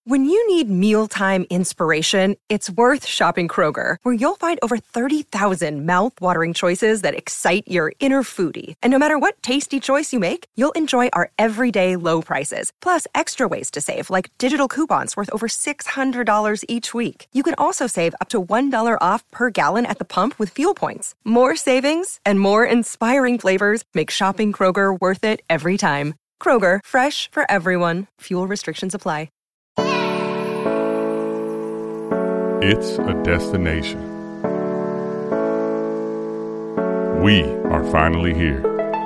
When you need mealtime inspiration, it's worth shopping Kroger, where you'll find over 30,000 mouth-watering choices that excite your inner foodie. And no matter what tasty choice you make, you'll enjoy our everyday low prices, plus extra ways to save, like digital coupons worth over $600 each week. You can also save up to $1 off per gallon at the pump with fuel points. More savings and more inspiring flavors make shopping Kroger worth it every time. Kroger, fresh for everyone. Fuel restrictions apply. It's a destination. We are finally here.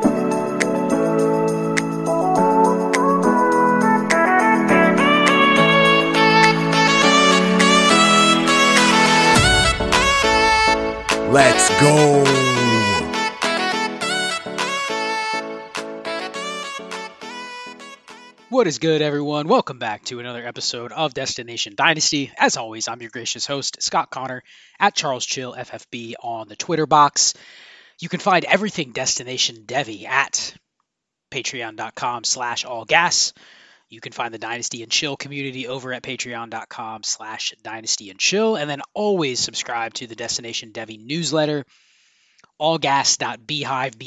Let's go. What is good, everyone? Welcome back to another episode of Destination Dynasty. As always, I'm your gracious host, Scott Connor, at Charles Chill FFB on the Twitter box. You can find everything Destination Devy at patreon.com/allgas. You can find the Dynasty and Chill community over at patreon.com/Dynasty and Chill. And then always subscribe to the Destination Devy newsletter, allgas.beehiiv,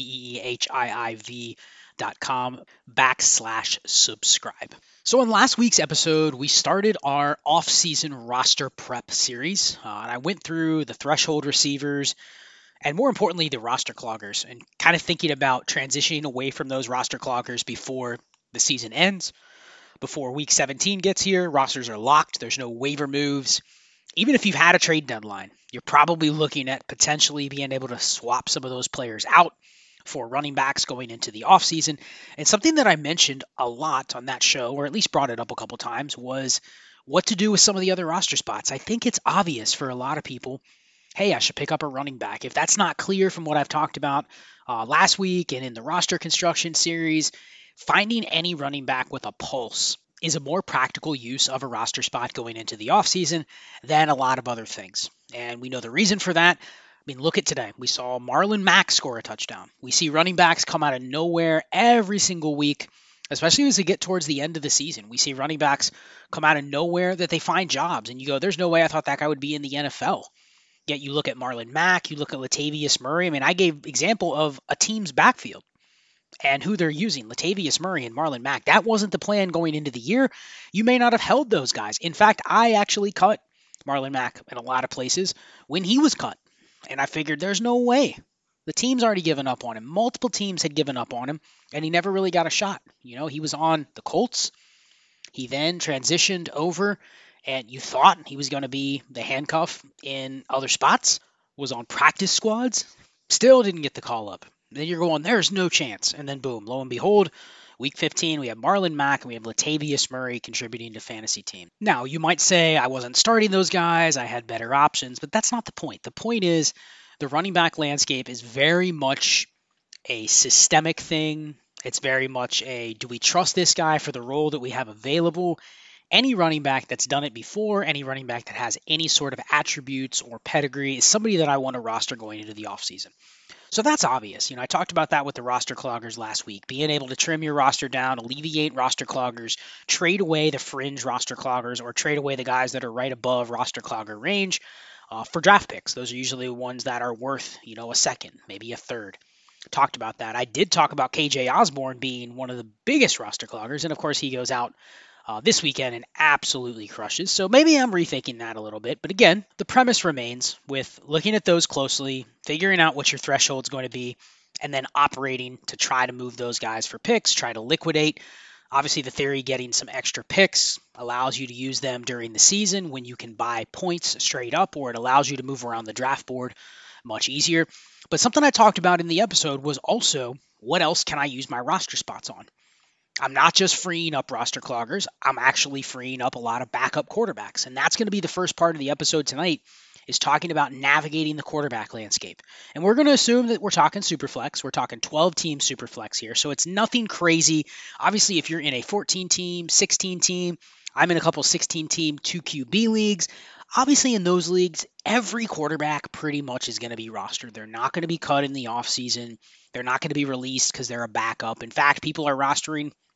beehiiv.com/subscribe. So on last week's episode, we started our off-season roster prep series. And I went through the threshold receivers and more importantly, the roster cloggers, and kind of thinking about transitioning away from those roster cloggers before the season ends. Before week 17 gets here, rosters are locked. There's no waiver moves. Even if you've had a trade deadline, you're probably looking at potentially being able to swap some of those players out for running backs going into the offseason. And something that I mentioned a lot on that show, or at least brought it up a couple times, was what to do with some of the other roster spots. I think it's obvious for a lot of people, hey, I should pick up a running back. If that's not clear from what I've talked about last week and in the roster construction series, finding any running back with a pulse is a more practical use of a roster spot going into the offseason than a lot of other things. And we know the reason for that. I mean, look at today. We saw Marlon Mack score a touchdown. We see running backs come out of nowhere every single week, especially as we get towards the end of the season. We see running backs come out of nowhere that they find jobs. And you go, there's no way I thought that guy would be in the NFL. Yet you look at Marlon Mack, you look at Latavius Murray. I mean, I gave example of a team's backfield and who they're using, Latavius Murray and Marlon Mack. That wasn't the plan going into the year. You may not have held those guys. In fact, I actually cut Marlon Mack in a lot of places when he was cut. And I figured there's no way. The team's already given up on him. Multiple teams had given up on him, and he never really got a shot. You know, he was on the Colts. He then transitioned over, and you thought he was going to be the handcuff in other spots, was on practice squads, still didn't get the call up. Then you're going, there's no chance. And then boom, lo and behold, week 15, we have Marlon Mack and we have Latavius Murray contributing to fantasy team. Now, you might say I wasn't starting those guys, I had better options, but that's not the point. The point is the running back landscape is very much a systemic thing. It's very much a, do we trust this guy for the role that we have available? Any running back that's done it before, any running back that has any sort of attributes or pedigree is somebody that I want to roster going into the offseason. So that's obvious. You know, I talked about that with the roster cloggers last week. Being able to trim your roster down, alleviate roster cloggers, trade away the fringe roster cloggers, or trade away the guys that are right above roster clogger range for draft picks. Those are usually ones that are worth, you know, a second, maybe a third. Talked about that. I did talk about KJ Osborne being one of the biggest roster cloggers, and of course he goes out this weekend and absolutely crushes. So maybe I'm rethinking that a little bit. But again, the premise remains with looking at those closely, figuring out what your threshold is going to be, and then operating to try to move those guys for picks, try to liquidate. Obviously, the theory getting some extra picks allows you to use them during the season when you can buy points straight up, or it allows you to move around the draft board much easier. But something I talked about in the episode was also, what else can I use my roster spots on? I'm not just freeing up roster cloggers. I'm actually freeing up a lot of backup quarterbacks. And that's going to be the first part of the episode tonight, is talking about navigating the quarterback landscape. And we're going to assume that we're talking Superflex. We're talking 12-team Superflex here. So it's nothing crazy. Obviously, if you're in a 14-team, 16-team, I'm in a couple 16-team 2QB leagues. Obviously, in those leagues, every quarterback pretty much is going to be rostered. They're not going to be cut in the offseason. They're not going to be released because they're a backup. In fact, people are rostering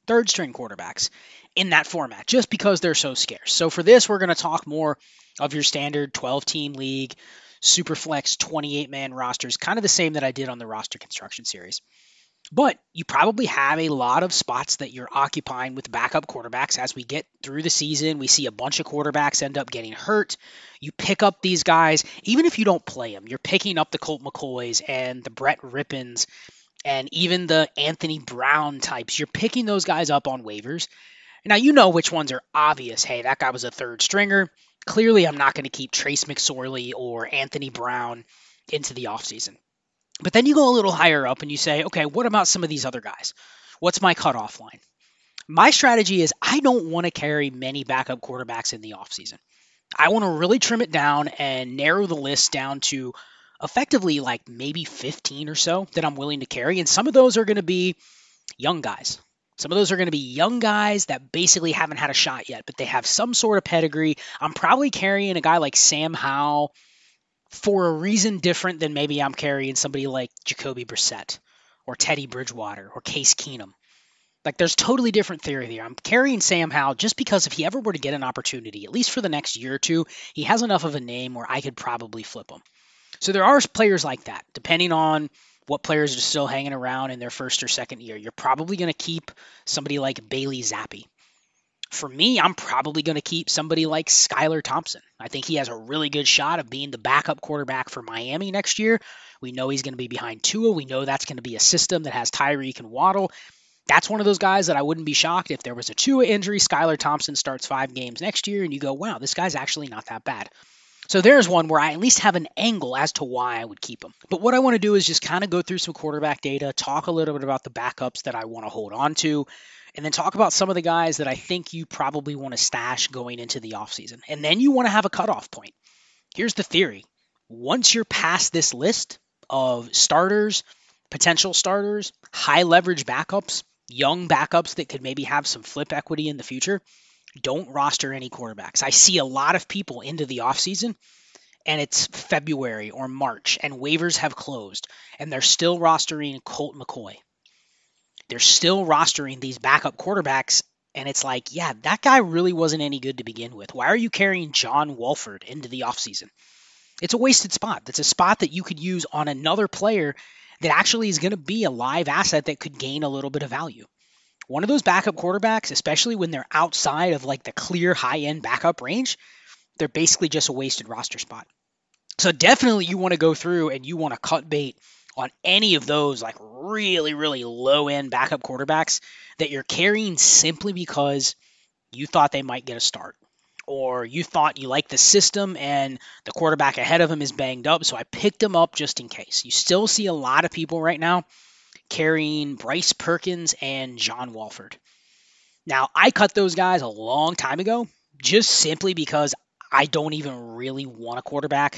third string quarterbacks in that format just because they're so scarce. So for this, we're going to talk more of your standard 12-team league, Superflex 28-man rosters, kind of the same that I did on the roster construction series. But you probably have a lot of spots that you're occupying with backup quarterbacks. As we get through the season, we see a bunch of quarterbacks end up getting hurt. You pick up these guys, even if you don't play them, you're picking up the Colt McCoys and the Brett Rippins and even the Anthony Brown types. You're picking those guys up on waivers. Now, you know which ones are obvious. Hey, that guy was a third stringer. Clearly, I'm not going to keep Trace McSorley or Anthony Brown into the offseason. But then you go a little higher up and you say, okay, what about some of these other guys? What's my cutoff line? My strategy is I don't want to carry many backup quarterbacks in the offseason. I want to really trim it down and narrow the list down to effectively like maybe 15 or so that I'm willing to carry. And some of those are going to be young guys. Some of those are going to be young guys that basically haven't had a shot yet, but they have some sort of pedigree. I'm probably carrying a guy like Sam Howell for a reason different than maybe I'm carrying somebody like Jacoby Brissett or Teddy Bridgewater or Case Keenum. Like, there's totally different theory there. I'm carrying Sam Howell just because if he ever were to get an opportunity, at least for the next year or two, he has enough of a name where I could probably flip him. So there are players like that, depending on what players are still hanging around in their first or second year. You're probably going to keep somebody like Bailey Zappi. For me, I'm probably going to keep somebody like Skylar Thompson. I think he has a really good shot of being the backup quarterback for Miami next year. We know he's going to be behind Tua. We know that's going to be a system that has Tyreek and Waddle. That's one of those guys that I wouldn't be shocked if there was a Tua injury. Skylar Thompson starts 5 games next year, and you go, wow, this guy's actually not that bad. So there's one where I at least have an angle as to why I would keep him. But what I want to do is just kind of go through some quarterback data, talk a little bit about the backups that I want to hold on to, and then talk about some of the guys that I think you probably want to stash going into the offseason. And then you want to have a cutoff point. Here's the theory. Once you're past this list of starters, potential starters, high leverage backups, young backups that could maybe have some flip equity in the future, don't roster any quarterbacks. I see a lot of people into the offseason, and it's February or March, and waivers have closed, and they're still rostering Colt McCoy. They're still rostering these backup quarterbacks, and it's like, yeah, that guy really wasn't any good to begin with. Why are you carrying John Wolford into the offseason? It's a wasted spot. It's a spot that you could use on another player that actually is going to be a live asset that could gain a little bit of value. One of those backup quarterbacks, especially when they're outside of like the clear high-end backup range, they're basically just a wasted roster spot. So definitely you want to go through and you want to cut bait on any of those like really, really low-end backup quarterbacks that you're carrying simply because you thought they might get a start. Or you thought you liked the system and the quarterback ahead of him is banged up, so I picked him up just in case. You still see a lot of people right now carrying Bryce Perkins and John Wolford. Now, I cut those guys a long time ago just simply because I don't even really want a quarterback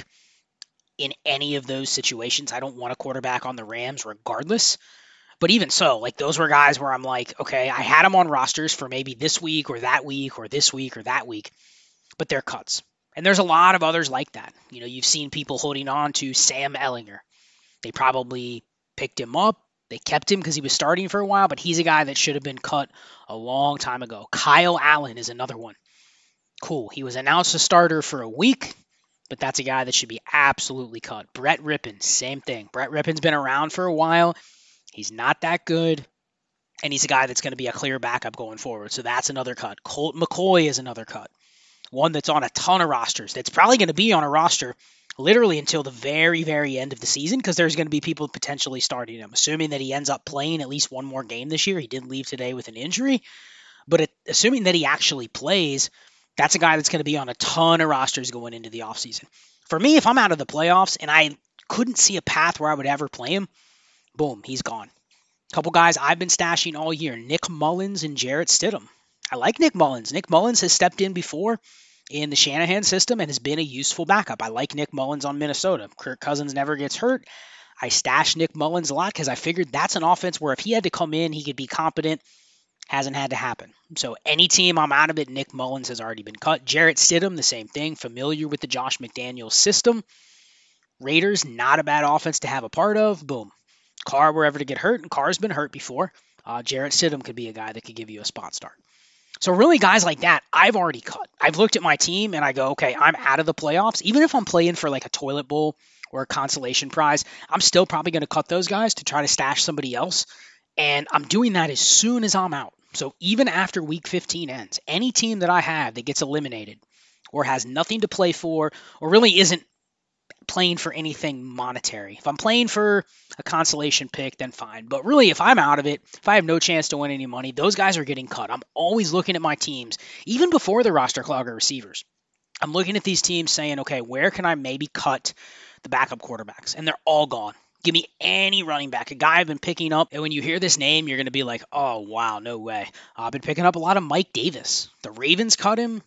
in any of those situations. I don't want a quarterback on the Rams regardless. But even so, like those were guys where I'm like, okay, I had them on rosters for maybe this week or that week or this week or that week, but they're cuts. And there's a lot of others like that. You know, you've seen people holding on to Sam Ehlinger. They probably picked him up. They kept him because he was starting for a while, but he's a guy that should have been cut a long time ago. Kyle Allen is another one. Cool. He was announced a starter for a week, but that's a guy that should be absolutely cut. Brett Rippon, same thing. Brett Rippon's been around for a while. He's not that good, and he's a guy that's going to be a clear backup going forward, so that's another cut. Colt McCoy is another cut. One that's on a ton of rosters. That's probably going to be on a roster literally until the very, very end of the season because there's going to be people potentially starting him, assuming that he ends up playing at least one more game this year. He did leave today with an injury, but assuming that he actually plays, that's a guy that's going to be on a ton of rosters going into the offseason. For me, if I'm out of the playoffs and I couldn't see a path where I would ever play him, boom, he's gone. A couple guys I've been stashing all year, Nick Mullins and Jarrett Stidham. I like Nick Mullins. Nick Mullins has stepped in before in the Shanahan system and has been a useful backup. I like Nick Mullins on Minnesota. Kirk Cousins never gets hurt. I stash Nick Mullins a lot because I figured that's an offense where if he had to come in, he could be competent. Hasn't had to happen. So any team I'm out of it, Nick Mullins has already been cut. Jarrett Stidham, the same thing. Familiar with the Josh McDaniels system. Raiders, not a bad offense to have a part of. Boom. Carr wherever to get hurt, and Carr's been hurt before. Jarrett Stidham could be a guy that could give you a spot start. So really guys like that, I've already cut. I've looked at my team and I go, okay, I'm out of the playoffs. Even if I'm playing for like a toilet bowl or a consolation prize, I'm still probably going to cut those guys to try to stash somebody else. And I'm doing that as soon as I'm out. So even after week 15 ends, any team that I have that gets eliminated or has nothing to play for or really isn't playing for anything monetary. If I'm playing for a consolation pick, then fine. But really, if I'm out of it, if I have no chance to win any money, those guys are getting cut. I'm always looking at my teams, even before the roster clogger receivers. I'm looking at these teams saying, okay, where can I maybe cut the backup quarterbacks? And they're all gone. Give me any running back, a guy I've been picking up. And when you hear this name, you're going to be like, oh, wow, no way. I've been picking up a lot of Mike Davis. The Ravens cut him.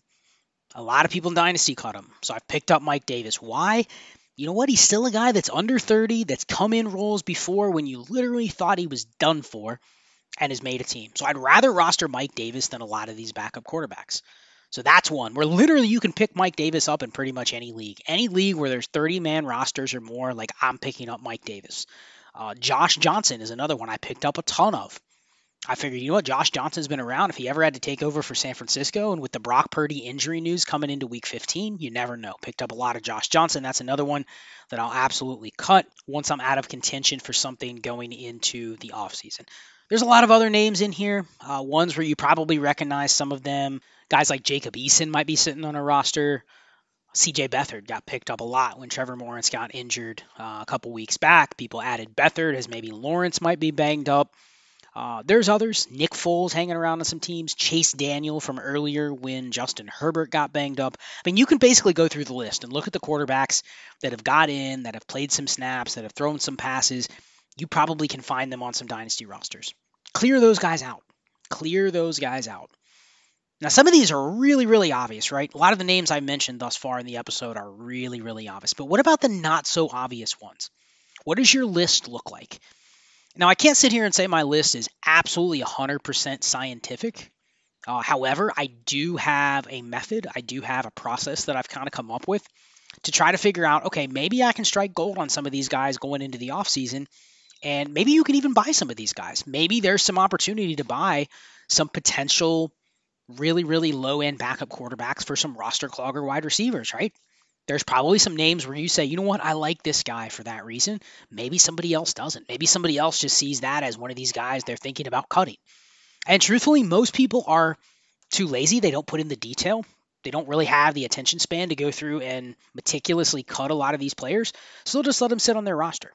A lot of people in Dynasty cut him. So I've picked up Mike Davis. Why? You know what? He's still a guy that's under 30, that's come in roles before when you literally thought he was done for and has made a team. So I'd rather roster Mike Davis than a lot of these backup quarterbacks. So that's one where literally you can pick Mike Davis up in pretty much any league. Any league where there's 30-man rosters or more, like I'm picking up Mike Davis. Josh Johnson is another one I picked up a ton of. I figured, you know what, Josh Johnson's been around. If he ever had to take over for San Francisco, and with the Brock Purdy injury news coming into week 15, you never know. Picked up a lot of Josh Johnson. That's another one that I'll absolutely cut once I'm out of contention for something going into the offseason. There's a lot of other names in here, ones where you probably recognize some of them. Guys like Jacob Eason might be sitting on a roster. C.J. Beathard got picked up a lot when Trevor Lawrence got injured a couple weeks back. People added Beathard as maybe Lawrence might be banged up. There's others. Nick Foles hanging around on some teams. Chase Daniel from earlier when Justin Herbert got banged up. I mean, you can basically go through the list and look at the quarterbacks that have got in, that have played some snaps, that have thrown some passes. You probably can find them on some dynasty rosters. Clear those guys out. Clear those guys out. Now, some of these are really, really obvious, right? A lot of the names I mentioned thus far in the episode are really, really obvious. But what about the not so obvious ones? What does your list look like? Now, I can't sit here and say my list is absolutely 100% scientific. However, I do have a method. I do have a process that I've kind of come up with to try to figure out, okay, maybe I can strike gold on some of these guys going into the offseason, and maybe you can even buy some of these guys. Maybe there's some opportunity to buy some potential really, really low-end backup quarterbacks for some roster clogger wide receivers, right? There's probably some names where you say, you know what, I like this guy for that reason. Maybe somebody else doesn't. Maybe somebody else just sees that as one of these guys they're thinking about cutting. And truthfully, most people are too lazy. They don't put in the detail. They don't really have the attention span to go through and meticulously cut a lot of these players. So they'll just let them sit on their roster.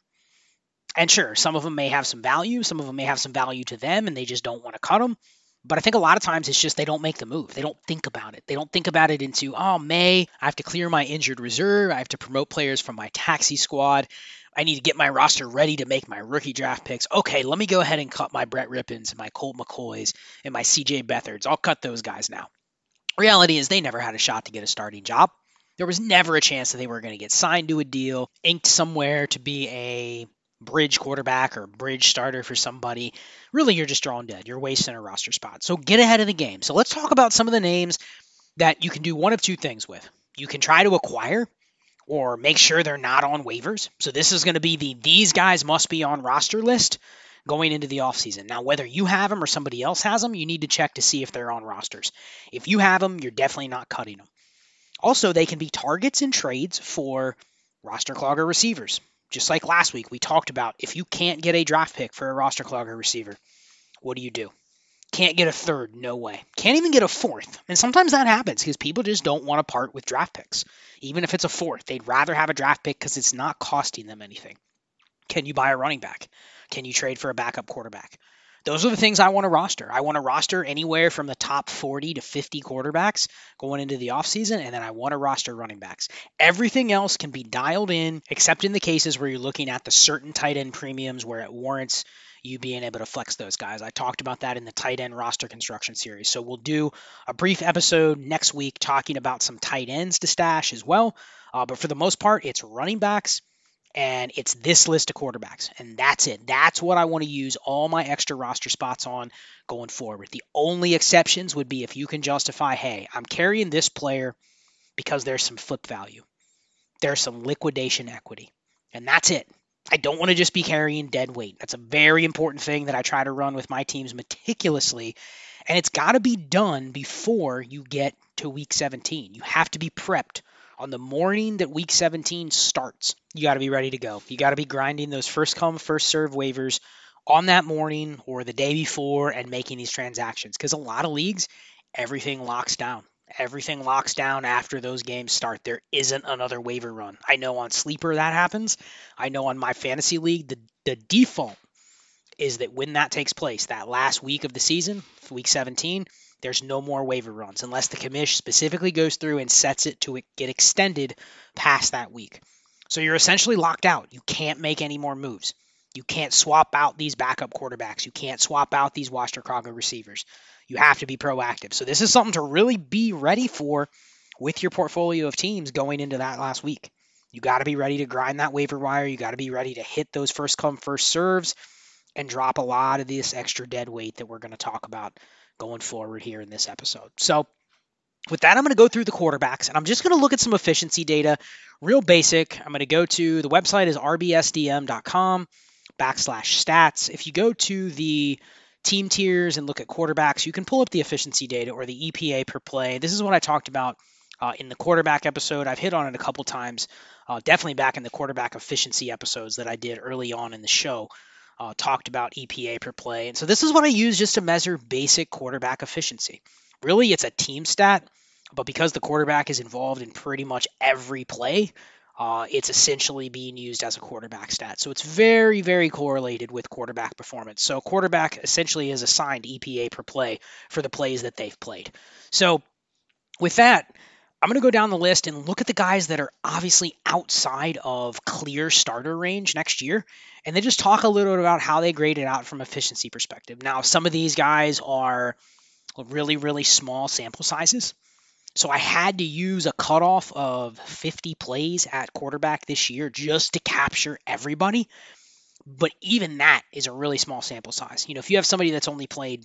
And sure, some of them may have some value. Some of them may have some value to them, and they just don't want to cut them. But I think a lot of times it's just they don't make the move. They don't think about it. They don't think about it into, I have to clear my injured reserve. I have to promote players from my taxi squad. I need to get my roster ready to make my rookie draft picks. Okay, let me go ahead and cut my Brett Rippons and my Colt McCoys and my C.J. Beathards. I'll cut those guys now. Reality is they never had a shot to get a starting job. There was never a chance that they were going to get signed to a deal, inked somewhere to be a bridge quarterback or bridge starter for somebody. Really, you're just drawing dead. You're wasting a roster spot. So get ahead of the game. So let's talk about some of the names that you can do one of two things with. You can try to acquire or make sure they're not on waivers. So this is going to be these guys must be on roster list going into the offseason. Now, whether you have them or somebody else has them, you need to check to see if they're on rosters. If you have them, you're definitely not cutting them. Also, they can be targets in trades for roster clogger receivers. Just like last week, we talked about if you can't get a draft pick for a roster clogger receiver, what do? Can't get a third, no way. Can't even get a fourth. And sometimes that happens because people just don't want to part with draft picks. Even if it's a fourth, they'd rather have a draft pick because it's not costing them anything. Can you buy a running back? Can you trade for a backup quarterback? Those are the things I want to roster. I want to roster anywhere from the top 40 to 50 quarterbacks going into the offseason, and then I want to roster running backs. Everything else can be dialed in, except in the cases where you're looking at the certain tight end premiums where it warrants you being able to flex those guys. I talked about that in the tight end roster construction series. So we'll do a brief episode next week talking about some tight ends to stash as well. But for the most part, it's running backs. And it's this list of quarterbacks, and that's it. That's what I want to use all my extra roster spots on going forward. The only exceptions would be if you can justify, hey, I'm carrying this player because there's some flip value. There's some liquidation equity, and that's it. I don't want to just be carrying dead weight. That's a very important thing that I try to run with my teams meticulously. And it's got to be done before you get to week 17. You have to be prepped on the morning that week 17 starts. You got to be ready to go. You got to be grinding those first come, first serve waivers on that morning or the day before and making these transactions. Because a lot of leagues, everything locks down. Everything locks down after those games start. There isn't another waiver run. I know on Sleeper that happens. I know on my fantasy league, the default is that when that takes place, that last week of the season, week 17, there's no more waiver runs unless the commish specifically goes through and sets it to get extended past that week. So you're essentially locked out. You can't make any more moves. You can't swap out these backup quarterbacks. You can't swap out these Wasterkraga receivers. You have to be proactive. So this is something to really be ready for with your portfolio of teams going into that last week. You got to be ready to grind that waiver wire. You got to be ready to hit those first come, first serves and drop a lot of this extra dead weight that we're going to talk about going forward here in this episode. So with that, I'm going to go through the quarterbacks, and I'm just going to look at some efficiency data, real basic. I'm going to go to, the website is rbsdm.com/stats. If you go to the team tiers and look at quarterbacks, you can pull up the efficiency data or the EPA per play. This is what I talked about in the quarterback episode. I've hit on it a couple times, definitely back in the quarterback efficiency episodes that I did early on in the show. Talked about EPA per play. And so this is what I use just to measure basic quarterback efficiency. Really, it's a team stat, but because the quarterback is involved in pretty much every play, it's essentially being used as a quarterback stat. So it's very, very correlated with quarterback performance. So quarterback essentially is assigned EPA per play for the plays that they've played. So with that, I'm going to go down the list and look at the guys that are obviously outside of clear starter range next year, and then just talk a little bit about how they graded out from efficiency perspective. Now, some of these guys are really, really small sample sizes. So I had to use a cutoff of 50 plays at quarterback this year just to capture everybody. But even that is a really small sample size. If you have somebody that's only played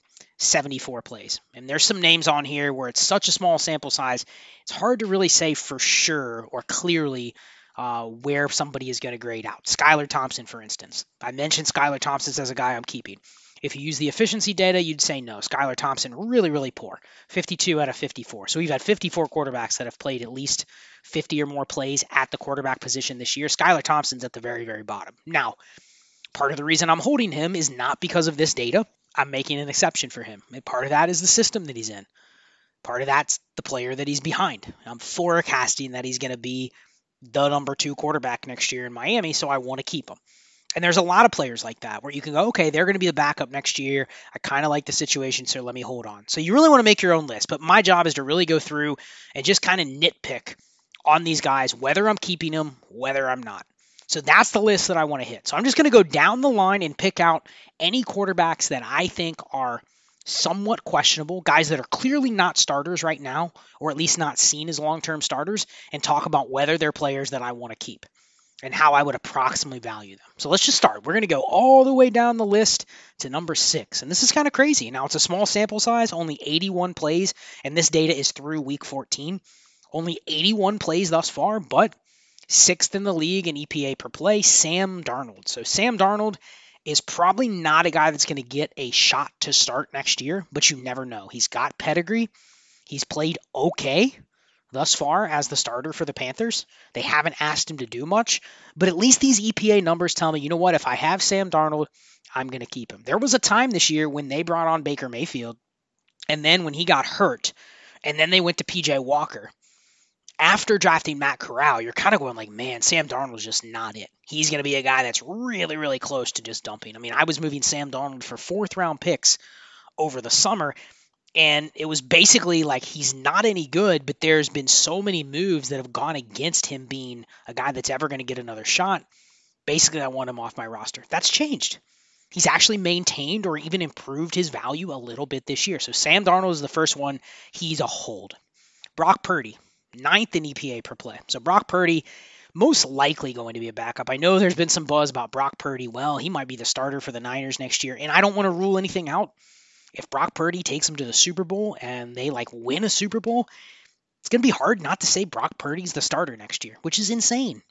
74 plays, and there's some names on here where it's such a small sample size, it's hard to really say for sure or clearly where somebody is going to grade out. Skylar Thompson, for instance. I mentioned Skylar Thompson as a guy I'm keeping. If you use the efficiency data, you'd say no. Skylar Thompson, really, really poor. 52 out of 54. So we've had 54 quarterbacks that have played at least 50 or more plays at the quarterback position this year. Skylar Thompson's at the very, very bottom. Now, part of the reason I'm holding him is not because of this data. I'm making an exception for him. And part of that is the system that he's in. Part of that's the player that he's behind. I'm forecasting that he's going to be the number 2 quarterback next year in Miami, so I want to keep him. And there's a lot of players like that where you can go, okay, they're going to be the backup next year. I kind of like the situation, so let me hold on. So you really want to make your own list. But my job is to really go through and just kind of nitpick on these guys, whether I'm keeping them, whether I'm not. So that's the list that I want to hit. So I'm just going to go down the line and pick out any quarterbacks that I think are somewhat questionable, guys that are clearly not starters right now, or at least not seen as long-term starters, and talk about whether they're players that I want to keep and how I would approximately value them. So let's just start. We're going to go all the way down the list to number 6. And this is kind of crazy. Now, it's a small sample size, only 81 plays, and this data is through week 14. Only 81 plays thus far, but 6th in the league in EPA per play, Sam Darnold. So Sam Darnold is probably not a guy that's going to get a shot to start next year, but you never know. He's got pedigree. He's played okay thus far as the starter for the Panthers. They haven't asked him to do much, but at least these EPA numbers tell me, you know what, if I have Sam Darnold, I'm going to keep him. There was a time this year when they brought on Baker Mayfield, and then when he got hurt, and then they went to PJ Walker. After drafting Matt Corral, you're kind of going like, man, Sam Darnold's just not it. He's going to be a guy that's really, really close to just dumping. I mean, I was moving Sam Darnold for 4th-round picks over the summer, and it was basically like he's not any good, but there's been so many moves that have gone against him being a guy that's ever going to get another shot. Basically, I want him off my roster. That's changed. He's actually maintained or even improved his value a little bit this year. So Sam Darnold is the first one. He's a hold. Brock Purdy, 9th in EPA per play. So Brock Purdy, most likely going to be a backup. I know there's been some buzz about Brock Purdy. Well, he might be the starter for the Niners next year, and I don't want to rule anything out. If Brock Purdy takes them to the Super Bowl and they win a Super Bowl, it's going to be hard not to say Brock Purdy's the starter next year, which is insane.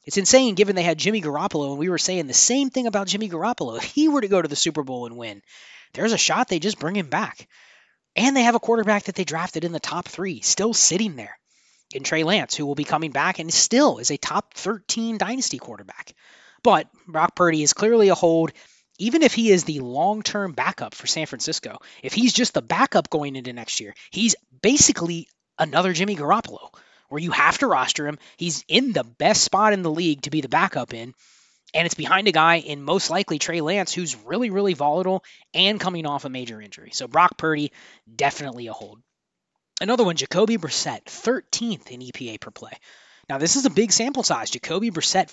It's insane given they had Jimmy Garoppolo, and we were saying the same thing about Jimmy Garoppolo. If he were to go to the Super Bowl and win, there's a shot they just bring him back. And they have a quarterback that they drafted in the top 3 still sitting there in Trey Lance, who will be coming back and still is a top 13 dynasty quarterback. But Brock Purdy is clearly a hold, even if he is the long-term backup for San Francisco. If he's just the backup going into next year, he's basically another Jimmy Garoppolo, where you have to roster him. He's in the best spot in the league to be the backup in, and it's behind a guy in most likely Trey Lance, who's really, really volatile and coming off a major injury. So Brock Purdy, definitely a hold. Another one, Jacoby Brissett, 13th in EPA per play. Now, this is a big sample size. Jacoby Brissett,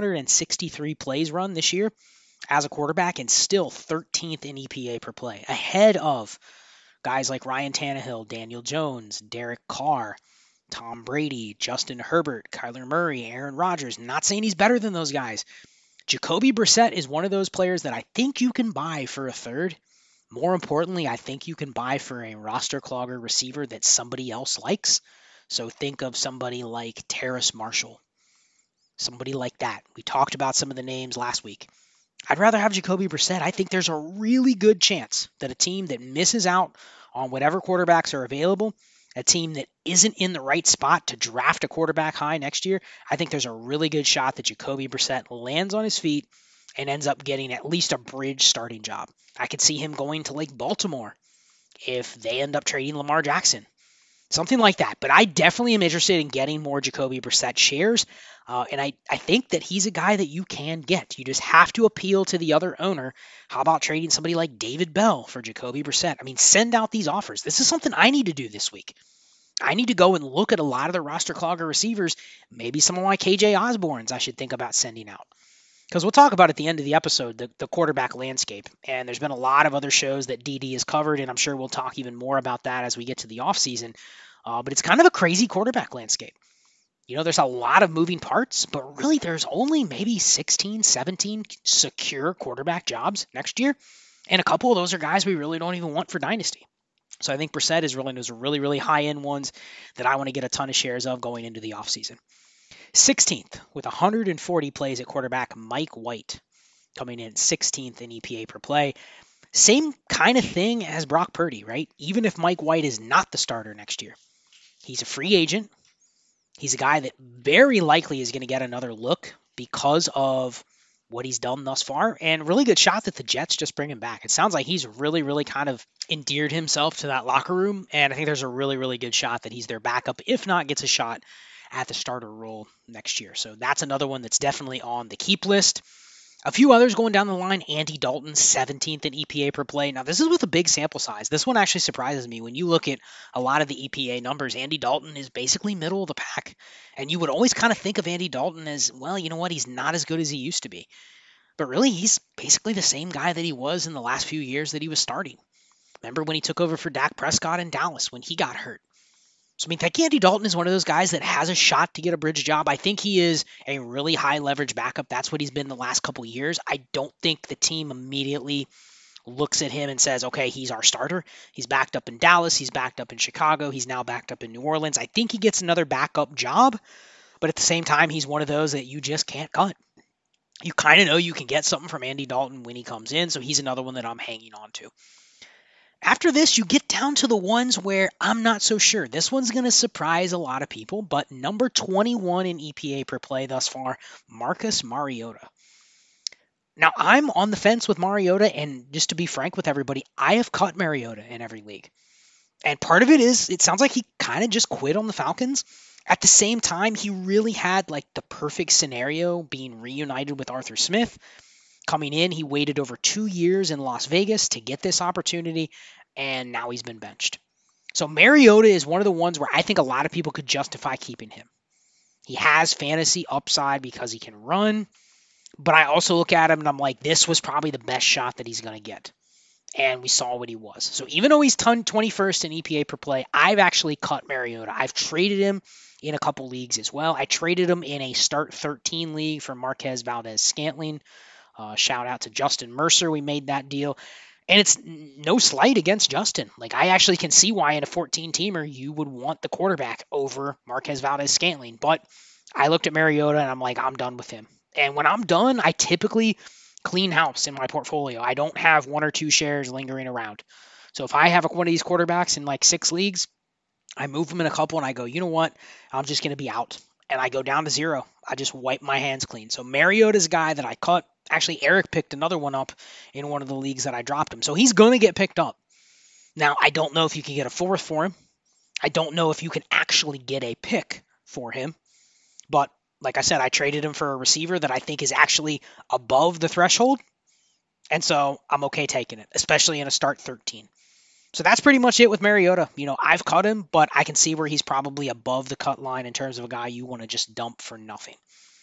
463 plays run this year as a quarterback, and still 13th in EPA per play, ahead of guys like Ryan Tannehill, Daniel Jones, Derek Carr, Tom Brady, Justin Herbert, Kyler Murray, Aaron Rodgers. Not saying he's better than those guys. Jacoby Brissett is one of those players that I think you can buy for a third. More importantly, I think you can buy for a roster clogger receiver that somebody else likes. So think of somebody like Terrace Marshall, somebody like that. We talked about some of the names last week. I'd rather have Jacoby Brissett. I think there's a really good chance that a team that misses out on whatever quarterbacks are available, a team that isn't in the right spot to draft a quarterback high next year, I think there's a really good shot that Jacoby Brissett lands on his feet and ends up getting at least a bridge starting job. I could see him going to like Baltimore if they end up trading Lamar Jackson. Something like that. But I definitely am interested in getting more Jacoby Brissett shares. And I think that he's a guy that you can get. You just have to appeal to the other owner. How about trading somebody like David Bell for Jacoby Brissett? I mean, send out these offers. This is something I need to do this week. I need to go and look at a lot of the roster clogger receivers. Maybe someone like KJ Osborne's I should think about sending out. Because we'll talk about at the end of the episode the quarterback landscape. And there's been a lot of other shows that DD has covered, and I'm sure we'll talk even more about that as we get to the offseason. But it's kind of a crazy quarterback landscape. You know, there's a lot of moving parts, but really there's only maybe 16, 17 secure quarterback jobs next year. And a couple of those are guys we really don't even want for Dynasty. So I think Brissett is really those really, really high-end ones that I want to get a ton of shares of going into the offseason. 16th with 140 plays at quarterback, Mike White, coming in 16th in EPA per play. Same kind of thing as Brock Purdy, right? Even if Mike White is not the starter next year. He's a free agent. He's a guy that very likely is going to get another look because of what he's done thus far. And really good shot that the Jets just bring him back. It sounds like he's really, really kind of endeared himself to that locker room. And I think there's a really, really good shot that he's their backup, if not gets a shot at the starter role next year. So that's another one that's definitely on the keep list. A few others going down the line. Andy Dalton, 17th in EPA per play. Now, this is with a big sample size. This one actually surprises me. When you look at a lot of the EPA numbers, Andy Dalton is basically middle of the pack. And you would always kind of think of Andy Dalton as, well, you know what? He's not as good as he used to be. But really, he's basically the same guy that he was in the last few years that he was starting. Remember when he took over for Dak Prescott in Dallas when he got hurt? So, I mean, I think Andy Dalton is one of those guys that has a shot to get a bridge job. I think he is a really high leverage backup. That's what he's been the last couple of years. I don't think the team immediately looks at him and says, okay, he's our starter. He's backed up in Dallas. He's backed up in Chicago. He's now backed up in New Orleans. I think he gets another backup job. But at the same time, he's one of those that you just can't cut. You kind of know you can get something from Andy Dalton when he comes in. So he's another one that I'm hanging on to. After this, you get down to the ones where I'm not so sure. This one's going to surprise a lot of people, but number 21 in EPA per play thus far, Marcus Mariota. Now, I'm on the fence with Mariota, and just to be frank with everybody, I have cut Mariota in every league. And part of it is, it sounds like he kind of just quit on the Falcons. At the same time, he really had like the perfect scenario being reunited with Arthur Smith. Coming in, he waited over 2 years in Las Vegas to get this opportunity, and now he's been benched. So Mariota is one of the ones where I think a lot of people could justify keeping him. He has fantasy upside because he can run, but I also look at him and I'm like, this was probably the best shot that he's going to get. And we saw what he was. So even though he's 21st in EPA per play, I've actually cut Mariota. I've traded him in a couple leagues as well. I traded him in a Start 13 league for Marquez Valdes-Scantling. Shout out to Justin Mercer. We made that deal. And it's no slight against Justin. Like, I actually can see why in a 14-teamer you would want the quarterback over Marquez Valdes-Scantling. But I looked at Mariota and I'm like, I'm done with him. And when I'm done, I typically clean house in my portfolio. I don't have one or two shares lingering around. So if I have one of these quarterbacks in like 6 leagues, I move them in a couple and I go, you know what? I'm just going to be out. And I go down to 0. I just wipe my hands clean. So Mariota's a guy that I cut. Actually, Eric picked another one up in one of the leagues that I dropped him. So he's going to get picked up. Now, I don't know if you can get a 4th for him. I don't know if you can actually get a pick for him. But like I said, I traded him for a receiver that I think is actually above the threshold. And so I'm okay taking it, especially in a start 13. So that's pretty much it with Mariota. I've cut him, but I can see where he's probably above the cut line in terms of a guy you want to just dump for nothing.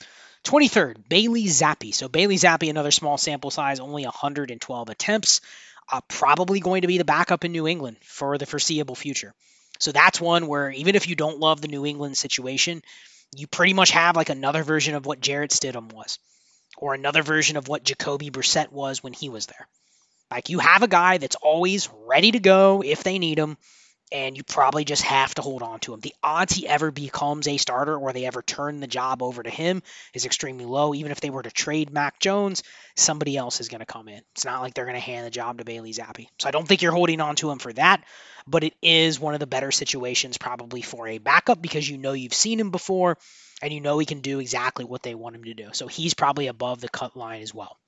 23rd, Bailey Zappi. So Bailey Zappi, another small sample size, only 112 attempts. Probably going to be the backup in New England for the foreseeable future. So that's one where even if you don't love the New England situation, you pretty much have like another version of what Jarrett Stidham was, or another version of what Jacoby Brissett was when he was there. Like, you have a guy that's always ready to go if they need him, and you probably just have to hold on to him. The odds he ever becomes a starter or they ever turn the job over to him is extremely low. Even if they were to trade Mac Jones, somebody else is going to come in. It's not like they're going to hand the job to Bailey Zappi. So I don't think you're holding on to him for that, but it is one of the better situations probably for a backup because you've seen him before and he can do exactly what they want him to do. So he's probably above the cut line as well.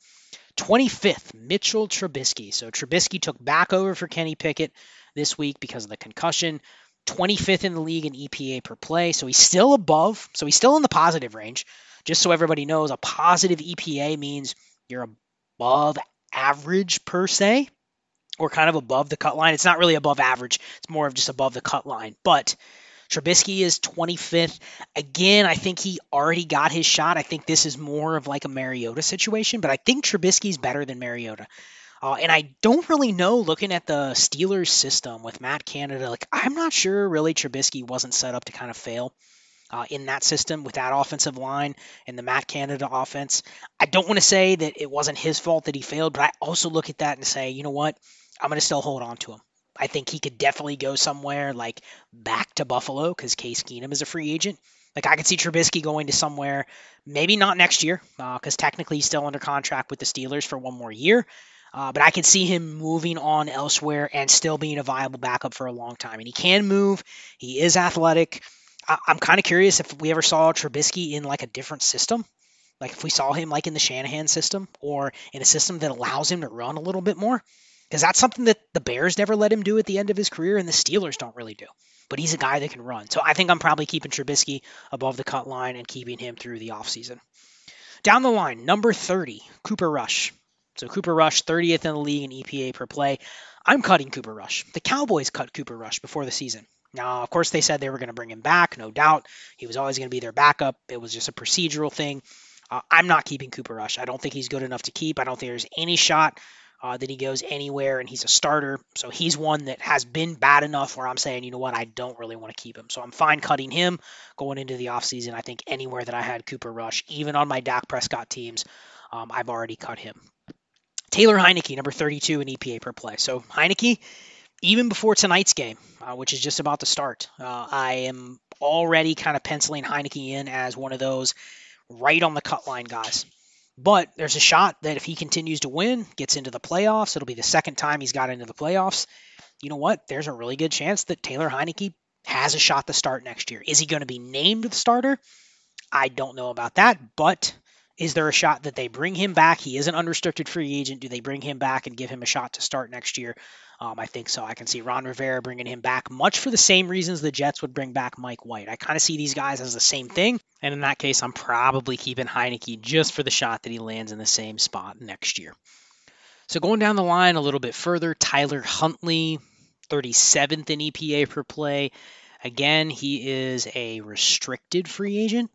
25th, Mitchell Trubisky. So Trubisky took back over for Kenny Pickett this week because of the concussion. 25th in the league in EPA per play. So he's still above. So he's still in the positive range. Just so everybody knows, a positive EPA means you're above average per se, or kind of above the cut line. It's not really above average. It's more of just above the cut line. But Trubisky is 25th. Again, I think he already got his shot. I think this is more of like a Mariota situation, but I think Trubisky's better than Mariota. And I don't really know, looking at the Steelers system with Matt Canada, like, I'm not sure really Trubisky wasn't set up to kind of fail in that system with that offensive line and the Matt Canada offense. I don't want to say that it wasn't his fault that he failed, but I also look at that and say, you know what? I'm going to still hold on to him. I think he could definitely go somewhere like back to Buffalo because Case Keenum is a free agent. Like, I could see Trubisky going to somewhere, maybe not next year because technically he's still under contract with the Steelers for one more year. But I could see him moving on elsewhere and still being a viable backup for a long time. And he can move. He is athletic. I'm kind of curious if we ever saw Trubisky in like a different system. Like if we saw him like in the Shanahan system or in a system that allows him to run a little bit more. Because that's something that the Bears never let him do at the end of his career and the Steelers don't really do. But he's a guy that can run. So I think I'm probably keeping Trubisky above the cut line and keeping him through the offseason. Down the line, number 30, Cooper Rush. So Cooper Rush, 30th in the league in EPA per play. I'm cutting Cooper Rush. The Cowboys cut Cooper Rush before the season. Now, of course, they said they were going to bring him back, no doubt. He was always going to be their backup. It was just a procedural thing. I'm not keeping Cooper Rush. I don't think he's good enough to keep. I don't think there's any shot that he goes anywhere, and he's a starter. So he's one that has been bad enough where I'm saying, you know what, I don't really want to keep him. So I'm fine cutting him going into the offseason. I think anywhere that I had Cooper Rush, even on my Dak Prescott teams, I've already cut him. Taylor Heinicke, number 32 in EPA per play. So Heinicke, even before tonight's game, which is just about to start, I am already kind of penciling Heinicke in as one of those right on the cut line guys. But there's a shot that if he continues to win, gets into the playoffs, it'll be the second time he's got into the playoffs. You know what? There's a really good chance that Taylor Heinicke has a shot to start next year. Is he going to be named the starter? I don't know about that, but is there a shot that they bring him back? He is an unrestricted free agent. Do they bring him back and give him a shot to start next year? I think so. I can see Ron Rivera bringing him back much for the same reasons the Jets would bring back Mike White. I kind of see these guys as the same thing. And in that case, I'm probably keeping Heinicke just for the shot that he lands in the same spot next year. So going down the line a little bit further, Tyler Huntley, 37th in EPA per play. Again, he is a restricted free agent.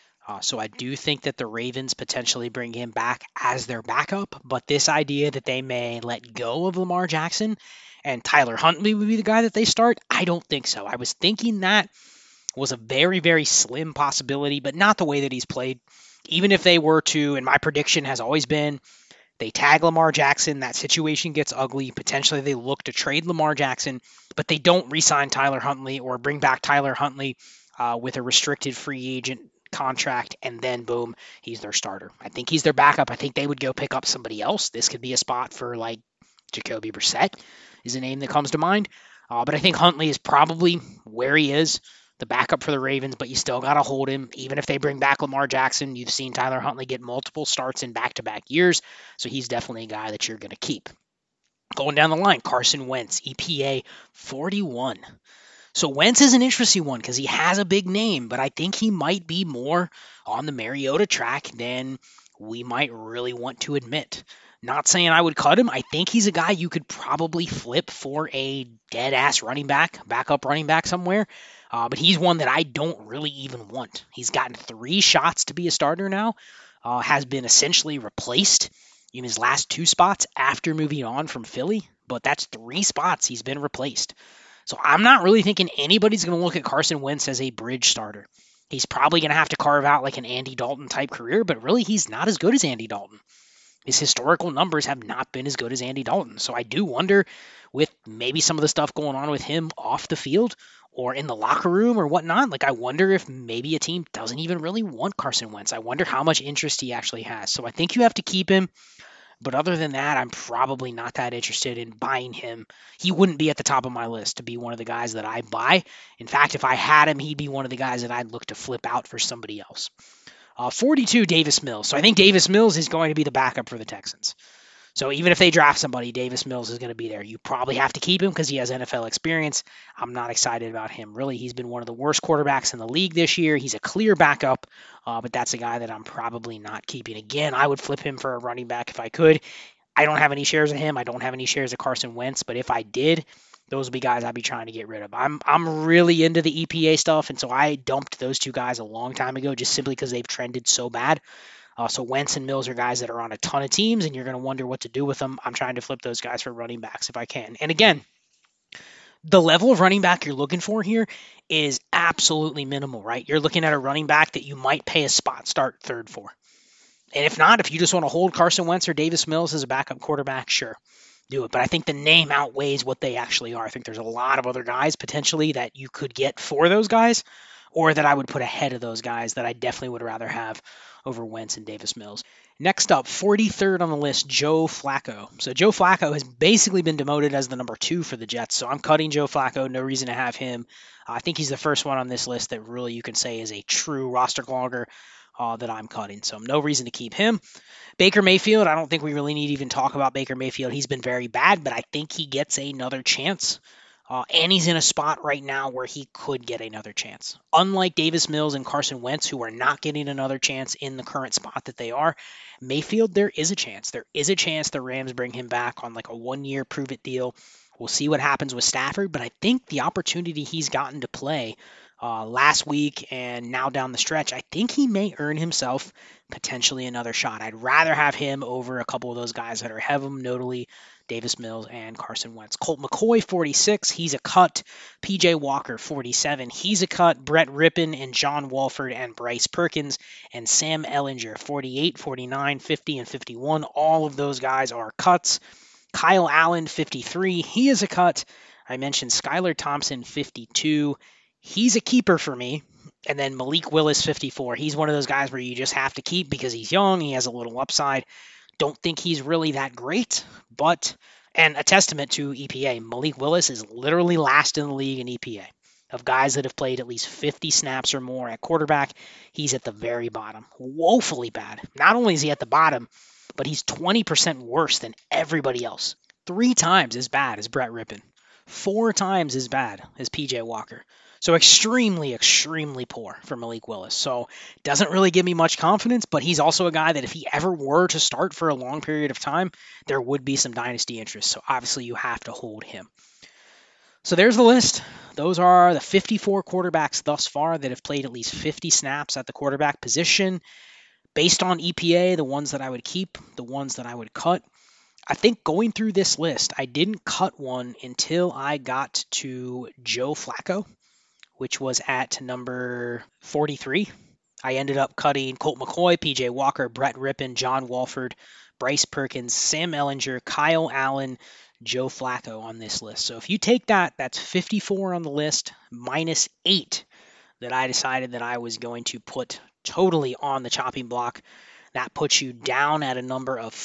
So I do think that the Ravens potentially bring him back as their backup, but this idea that they may let go of Lamar Jackson and Tyler Huntley would be the guy that they start, I don't think so. I was thinking that was a very, very slim possibility, but not the way that he's played. Even if they were to, and my prediction has always been, they tag Lamar Jackson, that situation gets ugly. Potentially they look to trade Lamar Jackson, but they don't re-sign Tyler Huntley or bring back Tyler Huntley with a restricted free agent contract, and then boom, he's their starter. I think he's their backup. I think they would go pick up somebody else. This could be a spot for like Jacoby Brissett is a name that comes to mind. But I think Huntley is probably where he is, the backup for the Ravens, but you still got to hold him. Even if they bring back Lamar Jackson, you've seen Tyler Huntley get multiple starts in back-to-back years, so he's definitely a guy that you're going to keep. Going down the line, Carson Wentz, EPA 41. So Wentz is an interesting one because he has a big name, but I think he might be more on the Mariota track than we might really want to admit. Not saying I would cut him. I think he's a guy you could probably flip for a dead-ass running back, backup running back somewhere. But he's one that I don't really even want. He's gotten 3 shots to be a starter now, has been essentially replaced in his last 2 spots after moving on from Philly. But that's 3 spots he's been replaced. So I'm not really thinking anybody's going to look at Carson Wentz as a bridge starter. He's probably going to have to carve out like an Andy Dalton type career, but really he's not as good as Andy Dalton. His historical numbers have not been as good as Andy Dalton. So I do wonder, with maybe some of the stuff going on with him off the field or in the locker room or whatnot, like I wonder if maybe a team doesn't even really want Carson Wentz. I wonder how much interest he actually has. So I think you have to keep him. But other than that, I'm probably not that interested in buying him. He wouldn't be at the top of my list to be one of the guys that I buy. In fact, if I had him, he'd be one of the guys that I'd look to flip out for somebody else. 42, Davis Mills. So I think Davis Mills is going to be the backup for the Texans. So even if they draft somebody, Davis Mills is going to be there. You probably have to keep him because he has NFL experience. I'm not excited about him. Really, he's been one of the worst quarterbacks in the league this year. He's a clear backup, but that's a guy that I'm probably not keeping. Again, I would flip him for a running back if I could. I don't have any shares of him. I don't have any shares of Carson Wentz, but if I did, those would be guys I'd be trying to get rid of. I'm really into the EPA stuff, and so I dumped those 2 guys a long time ago just simply because they've trended so bad. So Wentz and Mills are guys that are on a ton of teams, and you're going to wonder what to do with them. I'm trying to flip those guys for running backs if I can. And again, the level of running back you're looking for here is absolutely minimal, right? You're looking at a running back that you might pay a spot start third for. And if not, if you just want to hold Carson Wentz or Davis Mills as a backup quarterback, sure, do it. But I think the name outweighs what they actually are. I think there's a lot of other guys potentially that you could get for those guys, or that I would put ahead of those guys that I definitely would rather have over Wentz and Davis Mills. Next up, 43rd on the list, Joe Flacco. So Joe Flacco has basically been demoted as the number 2 for the Jets. So I'm cutting Joe Flacco. No reason to have him. I think he's the first one on this list that really you can say is a true roster clogger that I'm cutting. So no reason to keep him. Baker Mayfield, I don't think we really need to even talk about Baker Mayfield. He's been very bad, but I think he gets another chance. And he's in a spot right now where he could get another chance. Unlike Davis Mills and Carson Wentz, who are not getting another chance in the current spot that they are, Mayfield, there is a chance. There is a chance the Rams bring him back on like a 1-year prove-it deal. We'll see what happens with Stafford, but I think the opportunity he's gotten to play last week and now down the stretch, I think he may earn himself potentially another shot. I'd rather have him over a couple of those guys that are ahead of him, notably Davis Mills and Carson Wentz. Colt McCoy, 46. He's a cut. PJ Walker, 47. He's a cut. Brett Rippon and John Walford and Bryce Perkins and Sam Ellinger, 48, 49, 50, and 51. All of those guys are cuts. Kyle Allen, 53. He is a cut. I mentioned Skylar Thompson, 52. He's a keeper for me. And then Malik Willis, 54. He's one of those guys where you just have to keep because he's young. He has a little upside. Don't think he's really that great, but, and a testament to EPA, Malik Willis is literally last in the league in EPA. Of guys that have played at least 50 snaps or more at quarterback, he's at the very bottom. Woefully bad. Not only is he at the bottom, but he's 20% worse than everybody else. 3 times as bad as Brett Rippon. 4 times as bad as PJ Walker. So extremely, extremely poor for Malik Willis. So doesn't really give me much confidence, but he's also a guy that if he ever were to start for a long period of time, there would be some dynasty interest. So obviously you have to hold him. So there's the list. Those are the 54 quarterbacks thus far that have played at least 50 snaps at the quarterback position. Based on EPA, the ones that I would keep, the ones that I would cut. I think going through this list, I didn't cut one until I got to Joe Flacco, which was at number 43. I ended up cutting Colt McCoy, PJ Walker, Brett Rippon, John Walford, Bryce Perkins, Sam Ellinger, Kyle Allen, Joe Flacco on this list. So if you take that, that's 54 on the list, minus 8 that I decided that I was going to put totally on the chopping block. That puts you down at a number of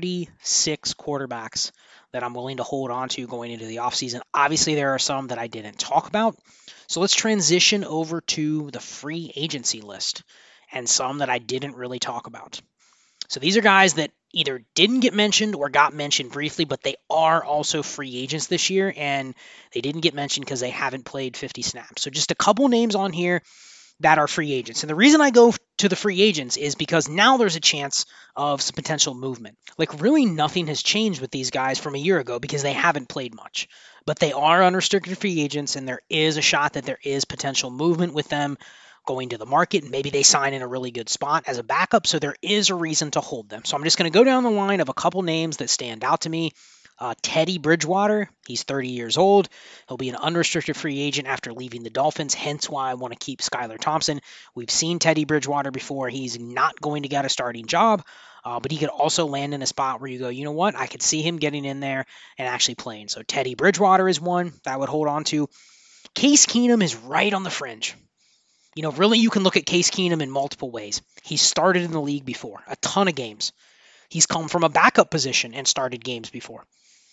46 quarterbacks that I'm willing to hold on to going into the offseason. Obviously, there are some that I didn't talk about. So let's transition over to the free agency list and some that I didn't really talk about. So these are guys that either didn't get mentioned or got mentioned briefly, but they are also free agents this year, and they didn't get mentioned because they haven't played 50 snaps. So just a couple names on here that are free agents. And the reason I go to the free agents is because now there's a chance of some potential movement. Like really nothing has changed with these guys from a year ago because they haven't played much. But they are unrestricted free agents, and there is a shot that there is potential movement with them going to the market, and maybe they sign in a really good spot as a backup, so there is a reason to hold them. So I'm just going to go down the line of a couple names that stand out to me. Teddy Bridgewater, he's 30 years old. He'll be an unrestricted free agent after leaving the Dolphins, hence why I want to keep Skylar Thompson. We've seen Teddy Bridgewater before. He's not going to get a starting job, but he could also land in a spot where you go, you know what, I could see him getting in there and actually playing. So Teddy Bridgewater is one that I would hold on to. Case Keenum is right on the fringe. You know, really, you can look at Case Keenum in multiple ways. He started in the league before, a ton of games. He's come from a backup position and started games before.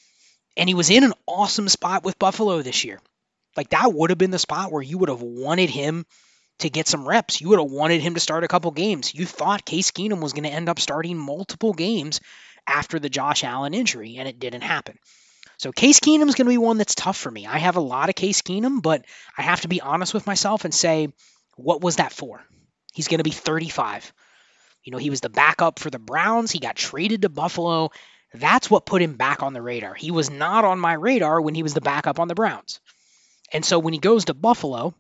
And he was in an awesome spot with Buffalo this year. Like, that would have been the spot where you would have wanted him to get some reps. You would have wanted him to start a couple games. You thought Case Keenum was going to end up starting multiple games after the Josh Allen injury, and it didn't happen. So Case Keenum is going to be one that's tough for me. I have a lot of Case Keenum, but I have to be honest with myself and say, what was that for? He's going to be 35. You know, he was the backup for the Browns. He got traded to Buffalo. That's what put him back on the radar. He was not on my radar when he was the backup on the Browns. And so when he goes to Buffalo,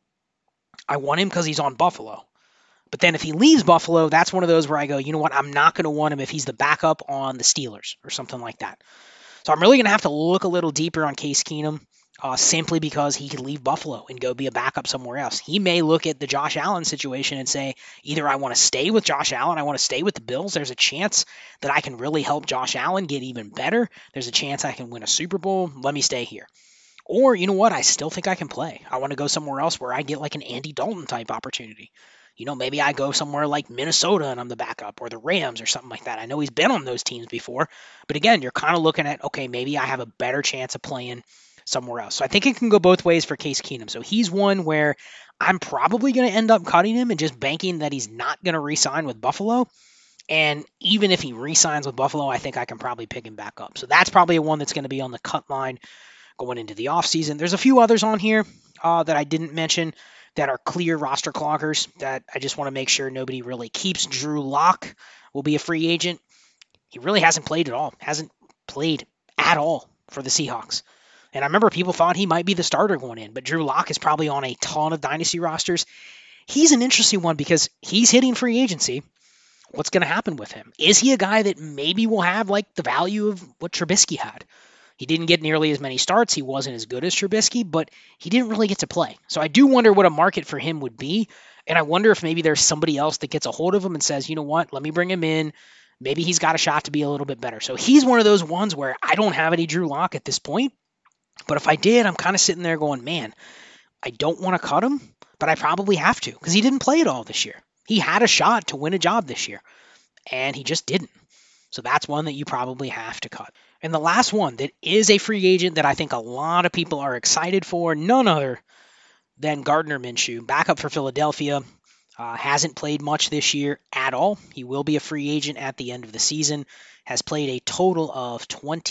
I want him because he's on Buffalo. But then if he leaves Buffalo, that's one of those where I go, you know what, I'm not going to want him if he's the backup on the Steelers or something like that. So I'm really going to have to look a little deeper on Case Keenum. Simply because he could leave Buffalo and go be a backup somewhere else. He may look at the Josh Allen situation and say, either I want to stay with Josh Allen, I want to stay with the Bills. There's a chance that I can really help Josh Allen get even better. There's a chance I can win a Super Bowl. Let me stay here. Or, you know what, I still think I can play. I want to go somewhere else where I get like an Andy Dalton type opportunity. You know, maybe I go somewhere like Minnesota and I'm the backup, or the Rams or something like that. I know he's been on those teams before. But again, you're kind of looking at, okay, maybe I have a better chance of playing somewhere else. So I think it can go both ways for Case Keenum. So he's one where I'm probably going to end up cutting him and just banking that he's not going to re-sign with Buffalo. And even if he re-signs with Buffalo, I think I can probably pick him back up. So that's probably one that's going to be on the cut line going into the offseason. There's a few others on here that I didn't mention that are clear roster cloggers that I just want to make sure nobody really keeps. Drew Lock will be a free agent. He really hasn't played at all. Hasn't played at all for the Seahawks. And I remember people thought he might be the starter going in, but Drew Lock is probably on a ton of dynasty rosters. He's an interesting one because he's hitting free agency. What's going to happen with him? Is he a guy that maybe will have like the value of what Trubisky had? He didn't get nearly as many starts. He wasn't as good as Trubisky, but he didn't really get to play. So I do wonder what a market for him would be. And I wonder if maybe there's somebody else that gets a hold of him and says, you know what, let me bring him in. Maybe he's got a shot to be a little bit better. So he's one of those ones where I don't have any Drew Lock at this point. But if I did, I'm kind of sitting there going, man, I don't want to cut him, but I probably have to because he didn't play at all this year. He had a shot to win a job this year, and he just didn't. So that's one that you probably have to cut. And the last one that is a free agent that I think a lot of people are excited for, none other than Gardner Minshew, backup for Philadelphia. Hasn't played much this year at all. He will be a free agent at the end of the season. Has played a total of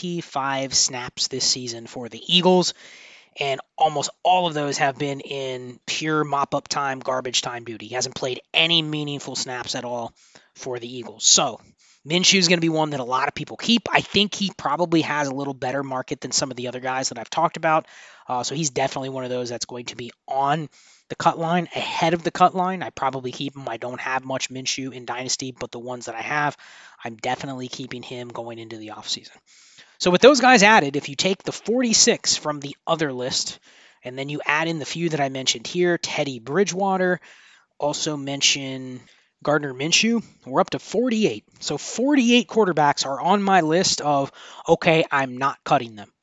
25 snaps this season for the Eagles. And almost all of those have been in pure mop-up time, garbage time duty. He hasn't played any meaningful snaps at all for the Eagles. So Minshew is going to be one that a lot of people keep. I think he probably has a little better market than some of the other guys that I've talked about. So he's definitely one of those that's going to be on the cut line, ahead of the cut line. I probably keep him. I don't have much Minshew in Dynasty, but the ones that I have, I'm definitely keeping him going into the offseason. So with those guys added, if you take the 46 from the other list, and then you add in the few that I mentioned here, Teddy Bridgewater, also mention Gardner Minshew, we're up to 48. So 48 quarterbacks are on my list of, okay, I'm not cutting them.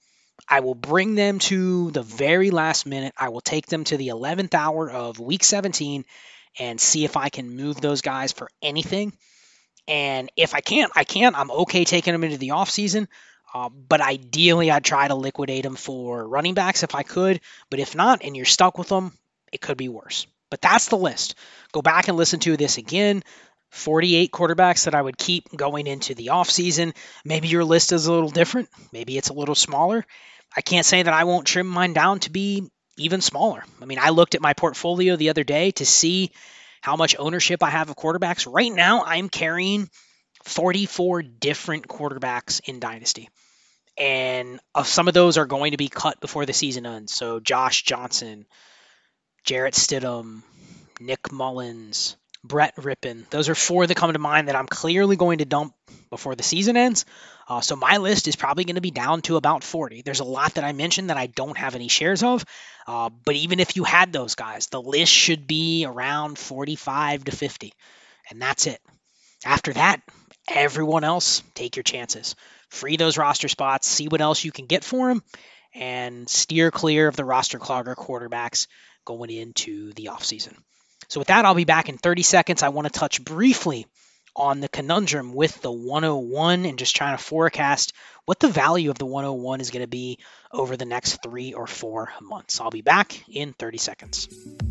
I will bring them to the very last minute. I will take them to the 11th hour of week 17 and see if I can move those guys for anything. And if I can't, I can't. I'm okay taking them into the offseason. But ideally, I'd try to liquidate them for running backs if I could. But if not, and you're stuck with them, it could be worse. But that's the list. Go back and listen to this again. 48 quarterbacks that I would keep going into the offseason. Maybe your list is a little different. Maybe it's a little smaller. I can't say that I won't trim mine down to be even smaller. I mean, I looked at my portfolio the other day to see how much ownership I have of quarterbacks. Right now, I'm carrying 44 different quarterbacks in Dynasty. And some of those are going to be cut before the season ends. So Josh Johnson, Jarrett Stidham, Nick Mullins, Brett Rippon. Those are 4 that come to mind that I'm clearly going to dump before the season ends. So my list is probably going to be down to about 40. There's a lot that I mentioned that I don't have any shares of. But even if you had those guys, the list should be around 45 to 50. And that's it. After that, everyone else, take your chances. Free those roster spots, see what else you can get for them, and steer clear of the roster clogger quarterbacks going into the offseason. So with that, I'll be back in 30 seconds. I want to touch briefly on the conundrum with the 101 and just trying to forecast what the value of the 101 is going to be over the next 3 or 4 months. I'll be back in 30 seconds.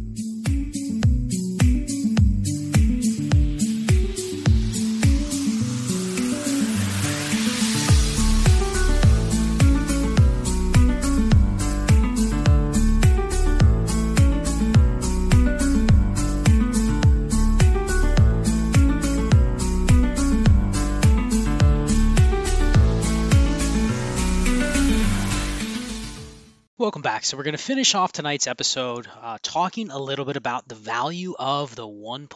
Welcome back. So we're going to finish off tonight's episode talking a little bit about the value of the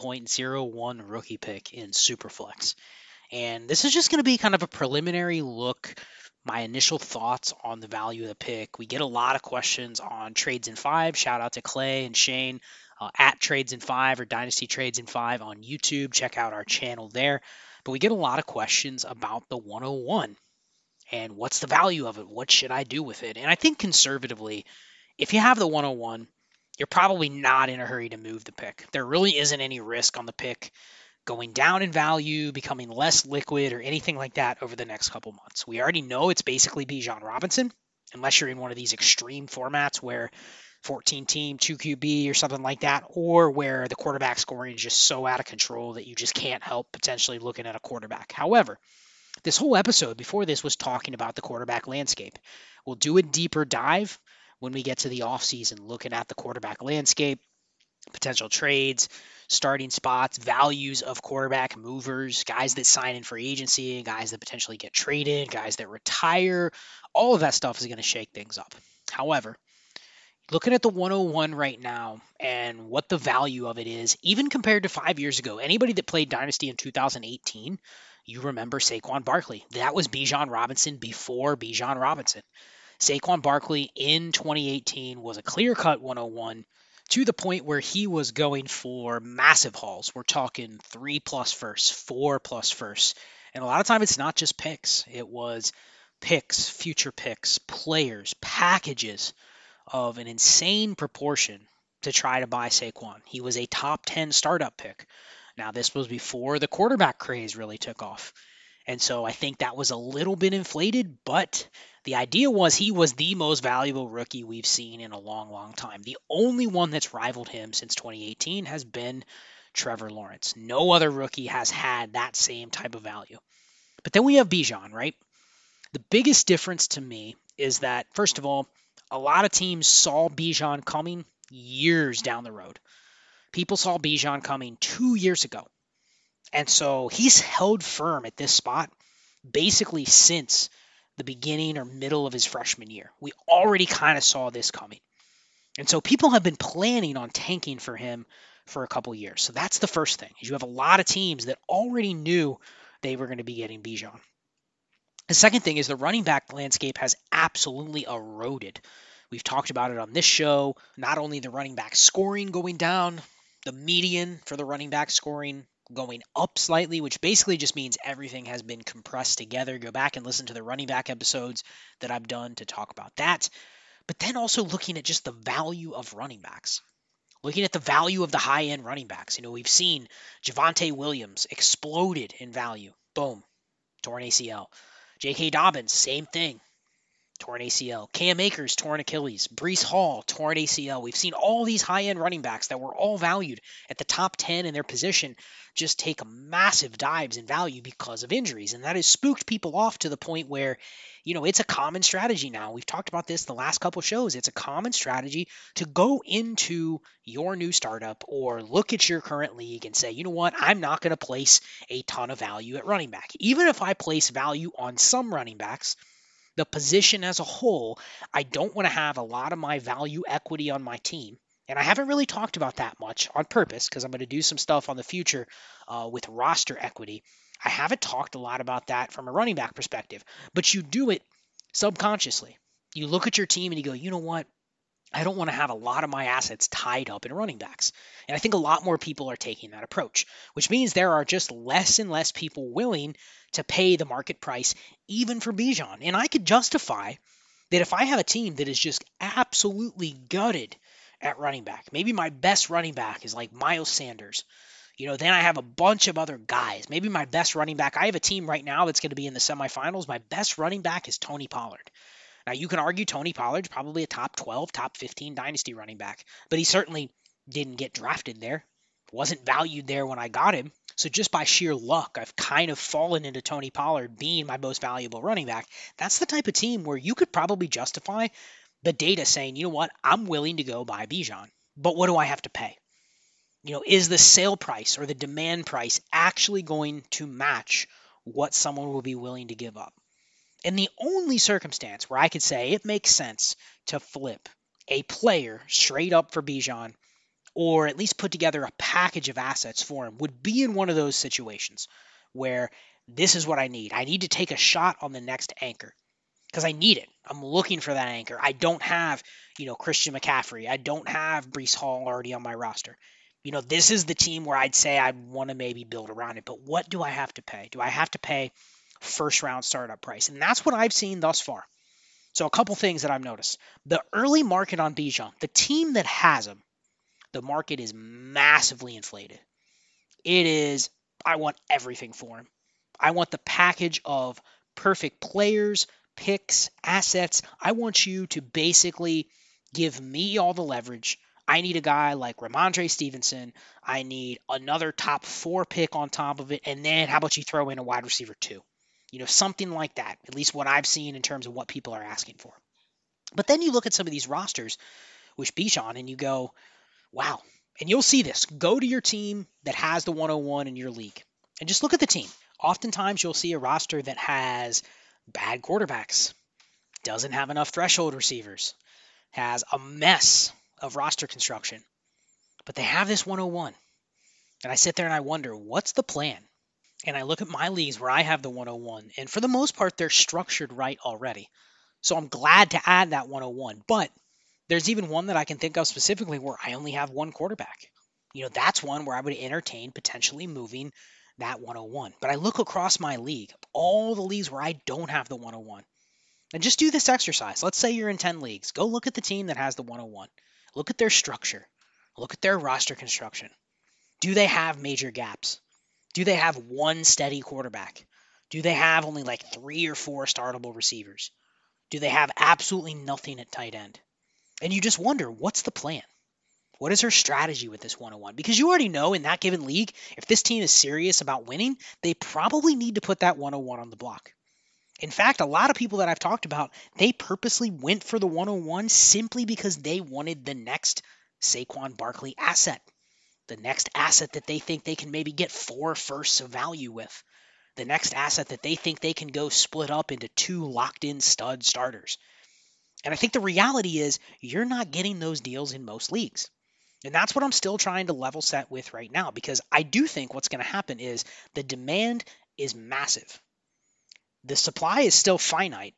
1.01 rookie pick in Superflex. And this is just going to be kind of a preliminary look, my initial thoughts on the value of the pick. We get a lot of questions on Trades in 5. Shout out to Clay and Shane at Trades in 5 or Dynasty Trades in 5 on YouTube. Check out our channel there. But we get a lot of questions about the 101. And what's the value of it? What should I do with it? And I think conservatively, if you have the 101, you're probably not in a hurry to move the pick. There really isn't any risk on the pick going down in value, becoming less liquid, or anything like that over the next couple months. We already know it's basically Bijan Robinson, unless you're in one of these extreme formats where 14-team, 2QB or something like that, or where the quarterback scoring is just so out of control that you just can't help potentially looking at a quarterback. However, this whole episode before this was talking about the quarterback landscape. We'll do a deeper dive when we get to the offseason, looking at the quarterback landscape, potential trades, starting spots, values of quarterback movers, guys that sign in for agency, guys that potentially get traded, guys that retire. All of that stuff is going to shake things up. However, looking at the 101 right now and what the value of it is, even compared to 5 years ago, anybody that played Dynasty in 2018, you remember Saquon Barkley. That was Bijan Robinson before Bijan Robinson. Saquon Barkley in 2018 was a clear-cut 101 to the point where he was going for massive hauls. We're talking 3+ firsts, 4+ firsts. And a lot of time it's not just picks. It was picks, future picks, players, packages of an insane proportion to try to buy Saquon. He was a top 10 startup pick. Now, this was before the quarterback craze really took off. And so I think that was a little bit inflated, but the idea was he was the most valuable rookie we've seen in a long, long time. The only one that's rivaled him since 2018 has been Trevor Lawrence. No other rookie has had that same type of value. But then we have Bijan, right? The biggest difference to me is that, first of all, a lot of teams saw Bijan coming years down the road. People saw Bijan coming 2 years ago. And so he's held firm at this spot basically since the beginning or middle of his freshman year. We already kind of saw this coming. And so people have been planning on tanking for him for a couple years. So that's the first thing. Is you have a lot of teams that already knew they were going to be getting Bijan. The second thing is the running back landscape has absolutely eroded. We've talked about it on this show. Not only the running back scoring going down, the median for the running back scoring going up slightly, which basically just means everything has been compressed together. Go back and listen to the running back episodes that I've done to talk about that. But then also looking at just the value of running backs. Looking at the value of the high-end running backs. We've seen Javonte Williams exploded in value. Boom. Torn ACL. J.K. Dobbins, same thing. Torn ACL. Cam Akers, torn Achilles. Breece Hall, torn ACL. We've seen all these high-end running backs that were all valued at the top 10 in their position just take massive dives in value because of injuries. And that has spooked people off to the point where, it's a common strategy now. We've talked about this the last couple shows. It's a common strategy to go into your new startup or look at your current league and say, you know what, I'm not going to place a ton of value at running back. Even if I place value on some running backs, the position as a whole, I don't want to have a lot of my value equity on my team. And I haven't really talked about that much on purpose because I'm going to do some stuff on the future with roster equity. I haven't talked a lot about that from a running back perspective, but you do it subconsciously. You look at your team and you go, you know what? I don't want to have a lot of my assets tied up in running backs. And I think a lot more people are taking that approach, which means there are just less and less people willing to pay the market price even for Bijan. And I could justify that if I have a team that is just absolutely gutted at running back, maybe my best running back is like Miles Sanders. Then I have a bunch of other guys. Maybe my best running back, I have a team right now that's going to be in the semifinals. My best running back is Tony Pollard. Now, you can argue Tony Pollard's probably a top 12, top 15 dynasty running back, but he certainly didn't get drafted there, wasn't valued there when I got him. So just by sheer luck, I've kind of fallen into Tony Pollard being my most valuable running back. That's the type of team where you could probably justify the data saying, you know what, I'm willing to go buy Bijan, but what do I have to pay? Is the sale price or the demand price actually going to match what someone will be willing to give up? And the only circumstance where I could say it makes sense to flip a player straight up for Bijan or at least put together a package of assets for him would be in one of those situations where this is what I need. I need to take a shot on the next anchor because I need it. I'm looking for that anchor. I don't have, Christian McCaffrey. I don't have Breece Hall already on my roster. This is the team where I'd say I'd want to maybe build around it. But what do I have to pay? Do I have to pay first round startup price? And that's what I've seen thus far. So a couple things that I've noticed. The early market on Bijan, the team that has him, the market is massively inflated. It is, I want everything for him. I want the package of perfect players, picks, assets. I want you to basically give me all the leverage. I need a guy like Ramondre Stevenson. I need another top 4 pick on top of it. And then how about you throw in a wide receiver 2? Something like that, at least what I've seen in terms of what people are asking for. But then you look at some of these rosters with Bijan and you go, wow. And you'll see this. Go to your team that has the 101 in your league and just look at the team. Oftentimes you'll see a roster that has bad quarterbacks, doesn't have enough threshold receivers, has a mess of roster construction, but they have this 101. And I sit there and I wonder, what's the plan? And I look at my leagues where I have the 101, and for the most part, they're structured right already. So I'm glad to add that 101. But there's even one that I can think of specifically where I only have one quarterback. That's one where I would entertain potentially moving that 101. But I look across my league, all the leagues where I don't have the 101, and just do this exercise. Let's say you're in 10 leagues. Go look at the team that has the 101. Look at their structure. Look at their roster construction. Do they have major gaps? Do they have one steady quarterback? Do they have only like 3 or 4 startable receivers? Do they have absolutely nothing at tight end? And you just wonder, what's the plan? What is her strategy with this 101? Because you already know in that given league, if this team is serious about winning, they probably need to put that 101 on the block. In fact, a lot of people that I've talked about, they purposely went for the 101 simply because they wanted the next Saquon Barkley asset. The next asset that they think they can maybe get 4 firsts of value with. The next asset that they think they can go split up into 2 locked-in stud starters. And I think the reality is you're not getting those deals in most leagues. And that's what I'm still trying to level set with right now, because I do think what's going to happen is the demand is massive. The supply is still finite,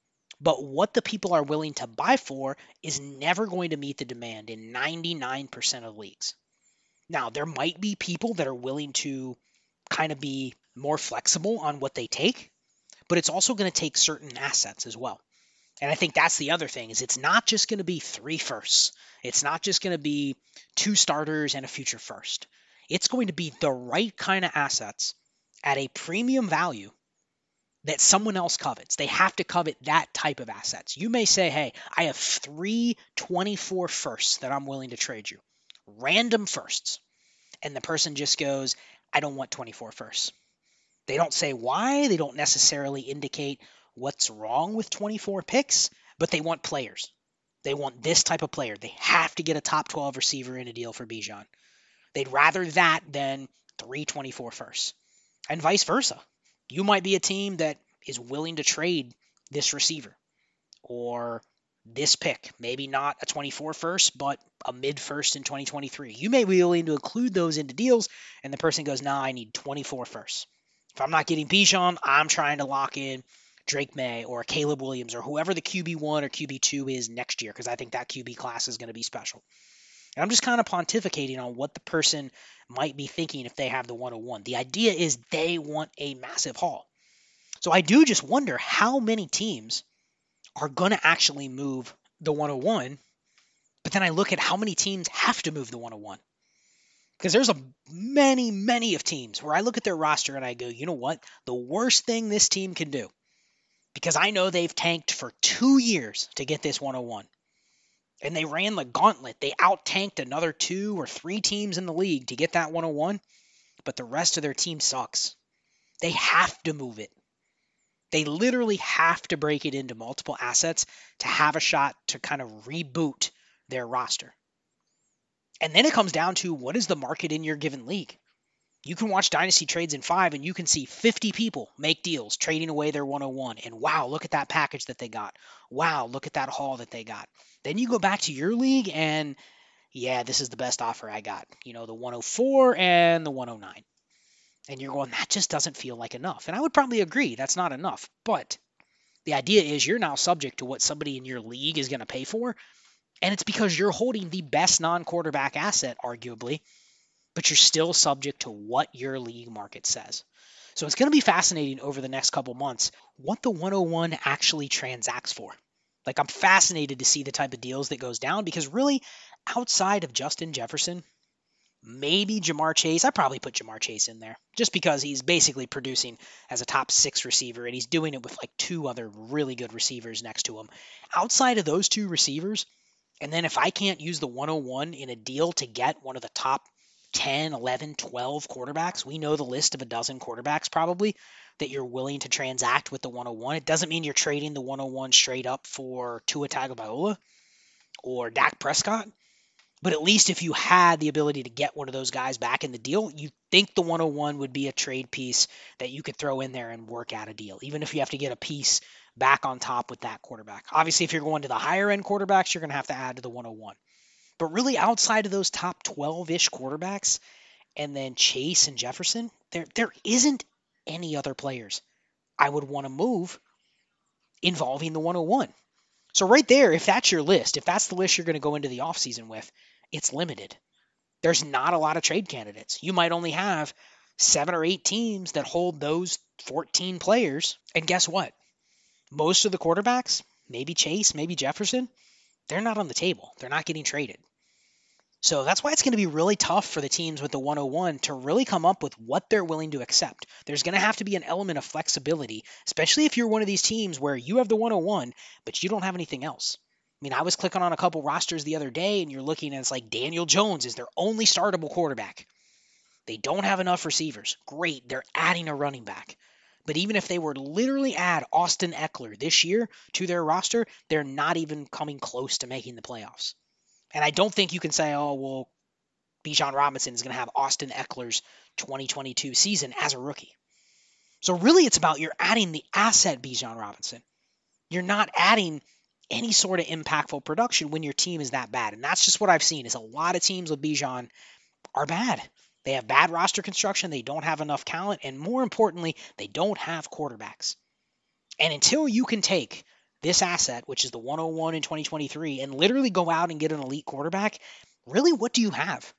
but what the people are willing to buy for is never going to meet the demand in 99% of leagues. Now, there might be people that are willing to kind of be more flexible on what they take, but it's also going to take certain assets as well. And I think that's the other thing is it's not just going to be 3 firsts. It's not just going to be 2 starters and a future first. It's going to be the right kind of assets at a premium value that someone else covets. They have to covet that type of assets. You may say, hey, I have 3 24 firsts that I'm willing to trade you. Random firsts. And the person just goes, I don't want 24 firsts. They don't say why. They don't necessarily indicate what's wrong with 24 picks, but they want players. They want this type of player. They have to get a top 12 receiver in a deal for Bijan. They'd rather that than 3 24 firsts. And vice versa. You might be a team that is willing to trade this receiver or this pick. Maybe not a 24 first, but a mid first in 2023. You may be willing to include those into deals, and the person goes, nah, I need 24 firsts. If I'm not getting Bijan, I'm trying to lock in Drake May or Caleb Williams or whoever the QB1 or QB2 is next year, because I think that QB class is going to be special. And I'm just kind of pontificating on what the person might be thinking if they have the 101. The idea is they want a massive haul. So I do just wonder how many teams are going to actually move the 101, but then I look at how many teams have to move the 101. Because there's many of teams where I look at their roster and I go, you know what? The worst thing this team can do, because I know they've tanked for 2 years to get this 101. And they ran the gauntlet. They out-tanked another 2 or 3 teams in the league to get that 101, but the rest of their team sucks. They have to move it. They literally have to break it into multiple assets to have a shot to kind of reboot their roster. And then it comes down to what is the market in your given league. You can watch Dynasty Trades in 5 and you can see 50 people make deals trading away their 101. And wow, look at that package that they got. Wow, look at that haul that they got. Then you go back to your league and yeah, this is the best offer I got. You know, the 104 and the 109. And you're going, that just doesn't feel like enough. And I would probably agree, that's not enough. But the idea is you're now subject to what somebody in your league is going to pay for. And it's because you're holding the best non-quarterback asset, arguably, but you're still subject to what your league market says. So it's going to be fascinating over the next couple months what the 101 actually transacts for. Like, I'm fascinated to see the type of deals that goes down because really, outside of Justin Jefferson, maybe Ja'Marr Chase. I probably put Ja'Marr Chase in there just because he's basically producing as a top 6 receiver and he's doing it with like 2 other really good receivers next to him. Outside of those 2 receivers, and then if I can't use the 101 in a deal to get one of the top 10, 11, 12 quarterbacks, we know the list of a dozen quarterbacks probably that you're willing to transact with the 101. It doesn't mean you're trading the 101 straight up for Tua Tagovailoa or Dak Prescott. But at least if you had the ability to get one of those guys back in the deal, you think the 101 would be a trade piece that you could throw in there and work out a deal, even if you have to get a piece back on top with that quarterback. Obviously, if you're going to the higher end quarterbacks, you're going to have to the 101. But really outside of those top 12-ish quarterbacks and then Chase and Jefferson, there isn't any other players I would want to move involving the 101. So right there, if that's your list, if that's the list you're going to go into the offseason with, it's limited. There's not a lot of trade candidates. You might only have 7 or 8 teams that hold those 14 players. And guess what? Most of the quarterbacks, maybe Chase, maybe Jefferson, they're not on the table. They're not getting traded. So that's why it's going to be really tough for the teams with the 101 to really come up with what they're willing to accept. There's going to have to be an element of flexibility, especially if you're one of these teams where you have the 101, but you don't have anything else. I mean, I was clicking on a couple rosters the other day, and you're looking, and it's like Daniel Jones is their only startable quarterback. They don't have enough receivers. Great, they're adding a running back. But even if they were to literally add Austin Eckler this year to their roster, they're not even coming close to making the playoffs. And I don't think you can say, oh, well, Bijan Robinson is going to have Austin Eckler's 2022 season as a rookie. So really it's about you're adding the asset Bijan Robinson. You're not adding any sort of impactful production when your team is that bad. And that's just what I've seen is a lot of teams with Bijan are bad. They have bad roster construction. They don't have enough talent. And more importantly, they don't have quarterbacks. And until you can take this asset, which is the 101 in 2023, and literally go out and get an elite quarterback, really, what do you have?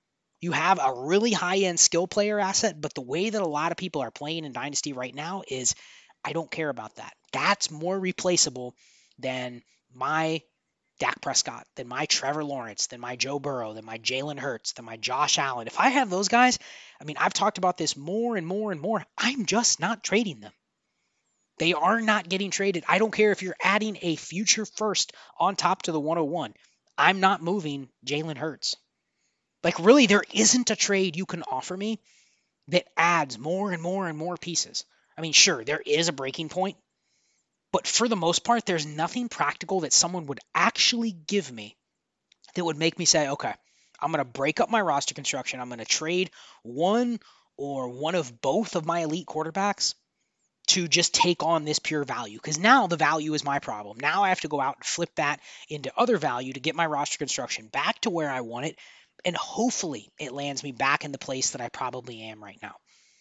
You have a really high-end skill player asset, but the way that a lot of people are playing in Dynasty right now is I don't care about that. That's more replaceable than my Dak Prescott, than my Trevor Lawrence, than my Joe Burrow, than my Jalen Hurts, than my Josh Allen. If I have those guys, I mean, I've talked about this more and more and more. I'm just not trading them. They are not getting traded. I don't care if you're adding a future first on top to the 101. I'm not moving Jalen Hurts. Like, really, there isn't a trade you can offer me that adds more and more and more pieces. I mean, sure, there is a breaking point, but for the most part, there's nothing practical that someone would actually give me that would make me say, okay, I'm going to break up my roster construction. I'm going to trade one or one of both of my elite quarterbacks to just take on this pure value. Because now the value is my problem. Now I have to go out and flip that into other value to get my roster construction back to where I want it. And hopefully it lands me back in the place that I probably am right now.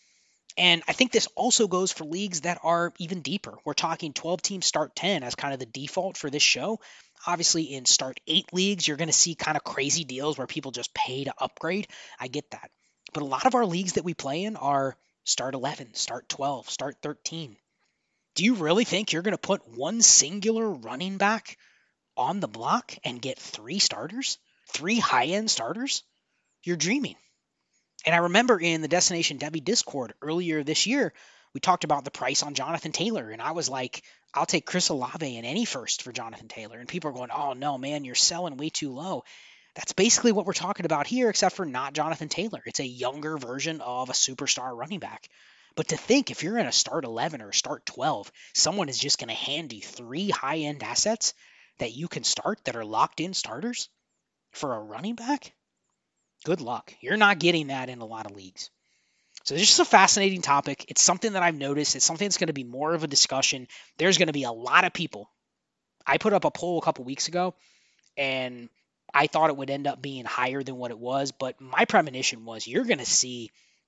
And I think this also goes for leagues that are even deeper. We're talking 12 teams start 10 as kind of the default for this show. Obviously in start 8 leagues, you're going to see kind of crazy deals where people just pay to upgrade. I get that. But a lot of our leagues that we play in are start 11, start 12, start 13. Do you really think you're going to put one singular running back on the block and get 3 starters? 3 high-end starters? You're dreaming. And I remember in the Destination Devy Discord earlier this year, we talked about the price on Jonathan Taylor. And I was like, I'll take Chris Olave in any first for Jonathan Taylor. And people are going, oh, no, man, you're selling way too low. That's basically what we're talking about here, except for not Jonathan Taylor. It's a younger version of a superstar running back. But to think if you're in a start 11 or a start 12, someone is just going to hand you 3 high-end assets that you can start that are locked-in starters for a running back? Good luck. You're not getting that in a lot of leagues. So it's just a fascinating topic. It's something that I've noticed. It's something that's going to be more of a discussion. There's going to be a lot of people. I put up a poll a couple weeks ago, and I thought it would end up being higher than what it was, but my premonition was you're going to see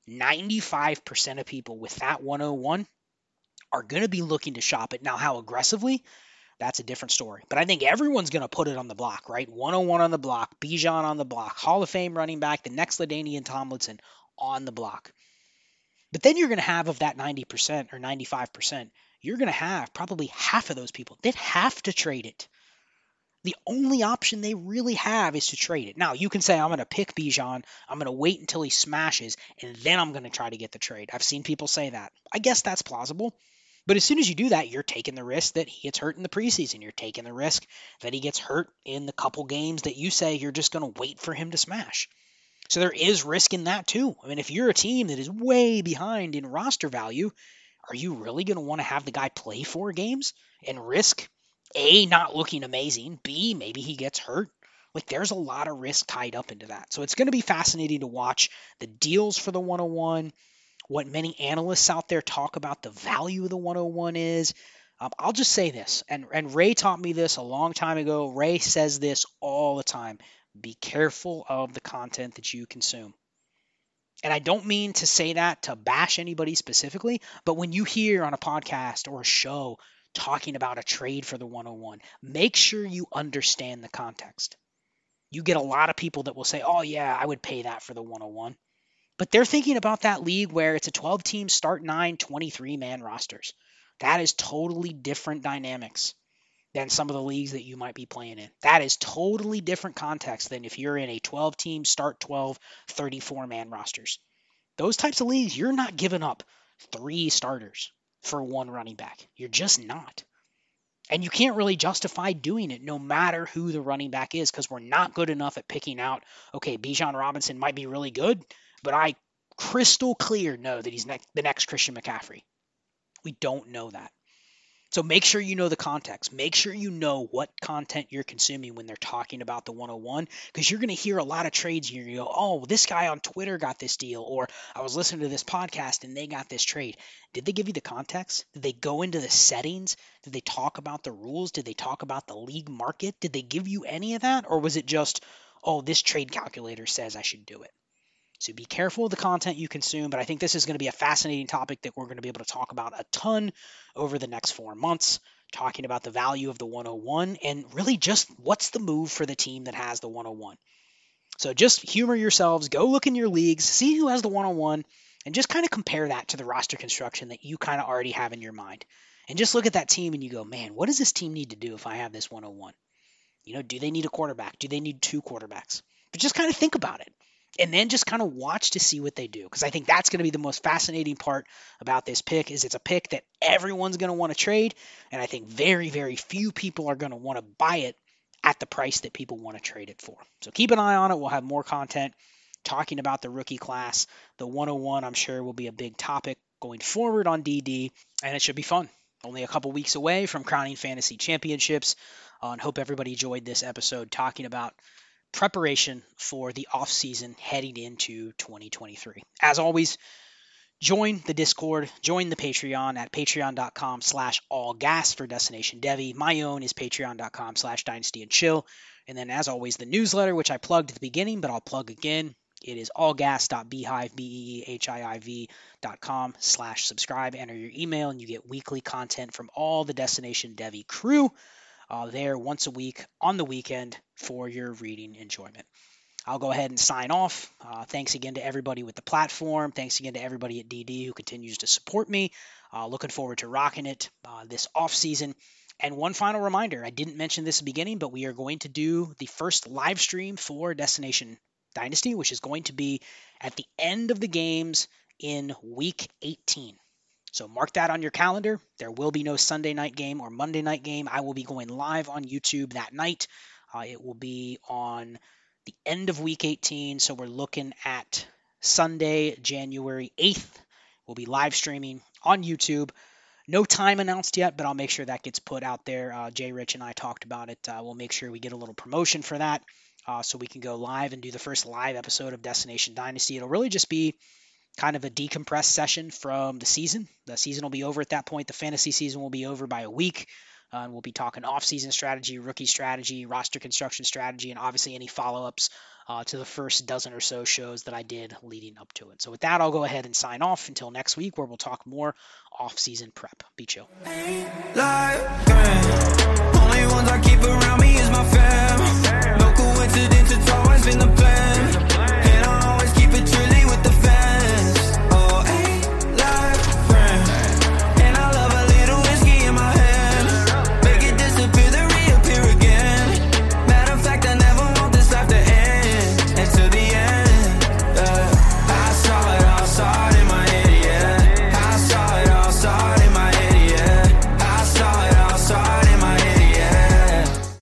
95% of people with that 101 are going to be looking to shop it. Now, how aggressively? That's a different story. But I think everyone's going to put it on the block, right? 101 on the block, Bijan on the block, Hall of Fame running back, the next LaDainian Tomlinson on the block. But then you're going to have of that 90% or 95%, you're going to have probably half of those people that have to trade it. The only option they really have is to trade it. Now, you can say, I'm going to pick Bijan, I'm going to wait until he smashes, and then I'm going to try to get the trade. I've seen people say that. I guess that's plausible. But as soon as you do that, you're taking the risk that he gets hurt in the preseason. You're taking the risk that he gets hurt in the couple games that you say you're just going to wait for him to smash. So there is risk in that too. I mean, if you're a team that is way behind in roster value, are you really going to want to have the guy play 4 games and risk A, not looking amazing, B, maybe he gets hurt? Like, there's a lot of risk tied up into that. So it's going to be fascinating to watch the deals for the 101, what many analysts out there talk about the value of the 101 is. I'll just say this, and Ray taught me this a long time ago. Ray says this all the time. Be careful of the content that you consume. And I don't mean to say that to bash anybody specifically, but when you hear on a podcast or a show talking about a trade for the 101, make sure you understand the context. You get a lot of people that will say, oh yeah, I would pay that for the 101. But they're thinking about that league where it's a 12-team start 9, 23-man rosters. That is totally different dynamics than some of the leagues that you might be playing in. That is totally different context than if you're in a 12-team start 12, 34-man rosters. Those types of leagues, you're not giving up 3 starters for 1 running back. You're just not. And you can't really justify doing it no matter who the running back is, because we're not good enough at picking out, okay, Bijan Robinson might be really good, but I crystal clear know that he's the next Christian McCaffrey. We don't know that. So make sure you know the context. Make sure you know what content you're consuming when they're talking about the 101, because you're going to hear a lot of trades and you're going to go, oh, this guy on Twitter got this deal, or I was listening to this podcast and they got this trade. Did they give you the context? Did they go into the settings? Did they talk about the rules? Did they talk about the league market? Did they give you any of that? Or was it just, oh, this trade calculator says I should do it? So be careful of the content you consume, but I think this is going to be a fascinating topic that we're going to be able to talk about a ton over the next 4 months, talking about the value of the 101 and really just what's the move for the team that has the 101. So just humor yourselves, go look in your leagues, see who has the one-on-one, and just kind of compare that to the roster construction that you kind of already have in your mind. And just look at that team and you go, man, what does this team need to do if I have this 101? Do they need a quarterback? Do they need 2 quarterbacks? But just kind of think about it. And then just kind of watch to see what they do. Because I think that's going to be the most fascinating part about this pick is it's a pick that everyone's going to want to trade. And I think very, very few people are going to want to buy it at the price that people want to trade it for. So keep an eye on it. We'll have more content talking about the rookie class. The 101, I'm sure, will be a big topic going forward on DD. And it should be fun. Only a couple weeks away from crowning fantasy championships. And hope everybody enjoyed this episode talking about preparation for the offseason heading into 2023. As always, join the Discord, join the Patreon at patreon.com/allgas for Destination Devy. My own is patreon.com/dynastyandchill. And then as always, the newsletter, which I plugged at the beginning, but I'll plug again. It is allgas.beehive.com/subscribe. Enter your email and you get weekly content from all the Destination Devy crew. There once a week on the weekend for your reading enjoyment. I'll go ahead and sign off. Thanks again to everybody with the platform. Thanks again to everybody at DD who continues to support me. Looking forward to rocking it this offseason. And one final reminder, I didn't mention this at the beginning, but we are going to do the first live stream for Destination Dynasty, which is going to be at the end of the games in week 18. So mark that on your calendar. There will be no Sunday night game or Monday night game. I will be going live on YouTube that night. It will be on the end of week 18. So we're looking at Sunday, January 8th. We'll be live streaming on YouTube. No time announced yet, but I'll make sure that gets put out there. Jay Rich and I talked about it. We'll make sure we get a little promotion for that so we can go live and do the first live episode of Destination Dynasty. It'll really just be kind of a decompressed session from the season. The season will be over at that point. The fantasy season will be over by a week. And we'll be talking off-season strategy, rookie strategy, roster construction strategy, and obviously any follow-ups to the first dozen or so shows that I did leading up to it. So with that, I'll go ahead and sign off until next week where we'll talk more off-season prep. Be chill. Only ones I keep around me is my fam. No coincidence, it's always been the plan.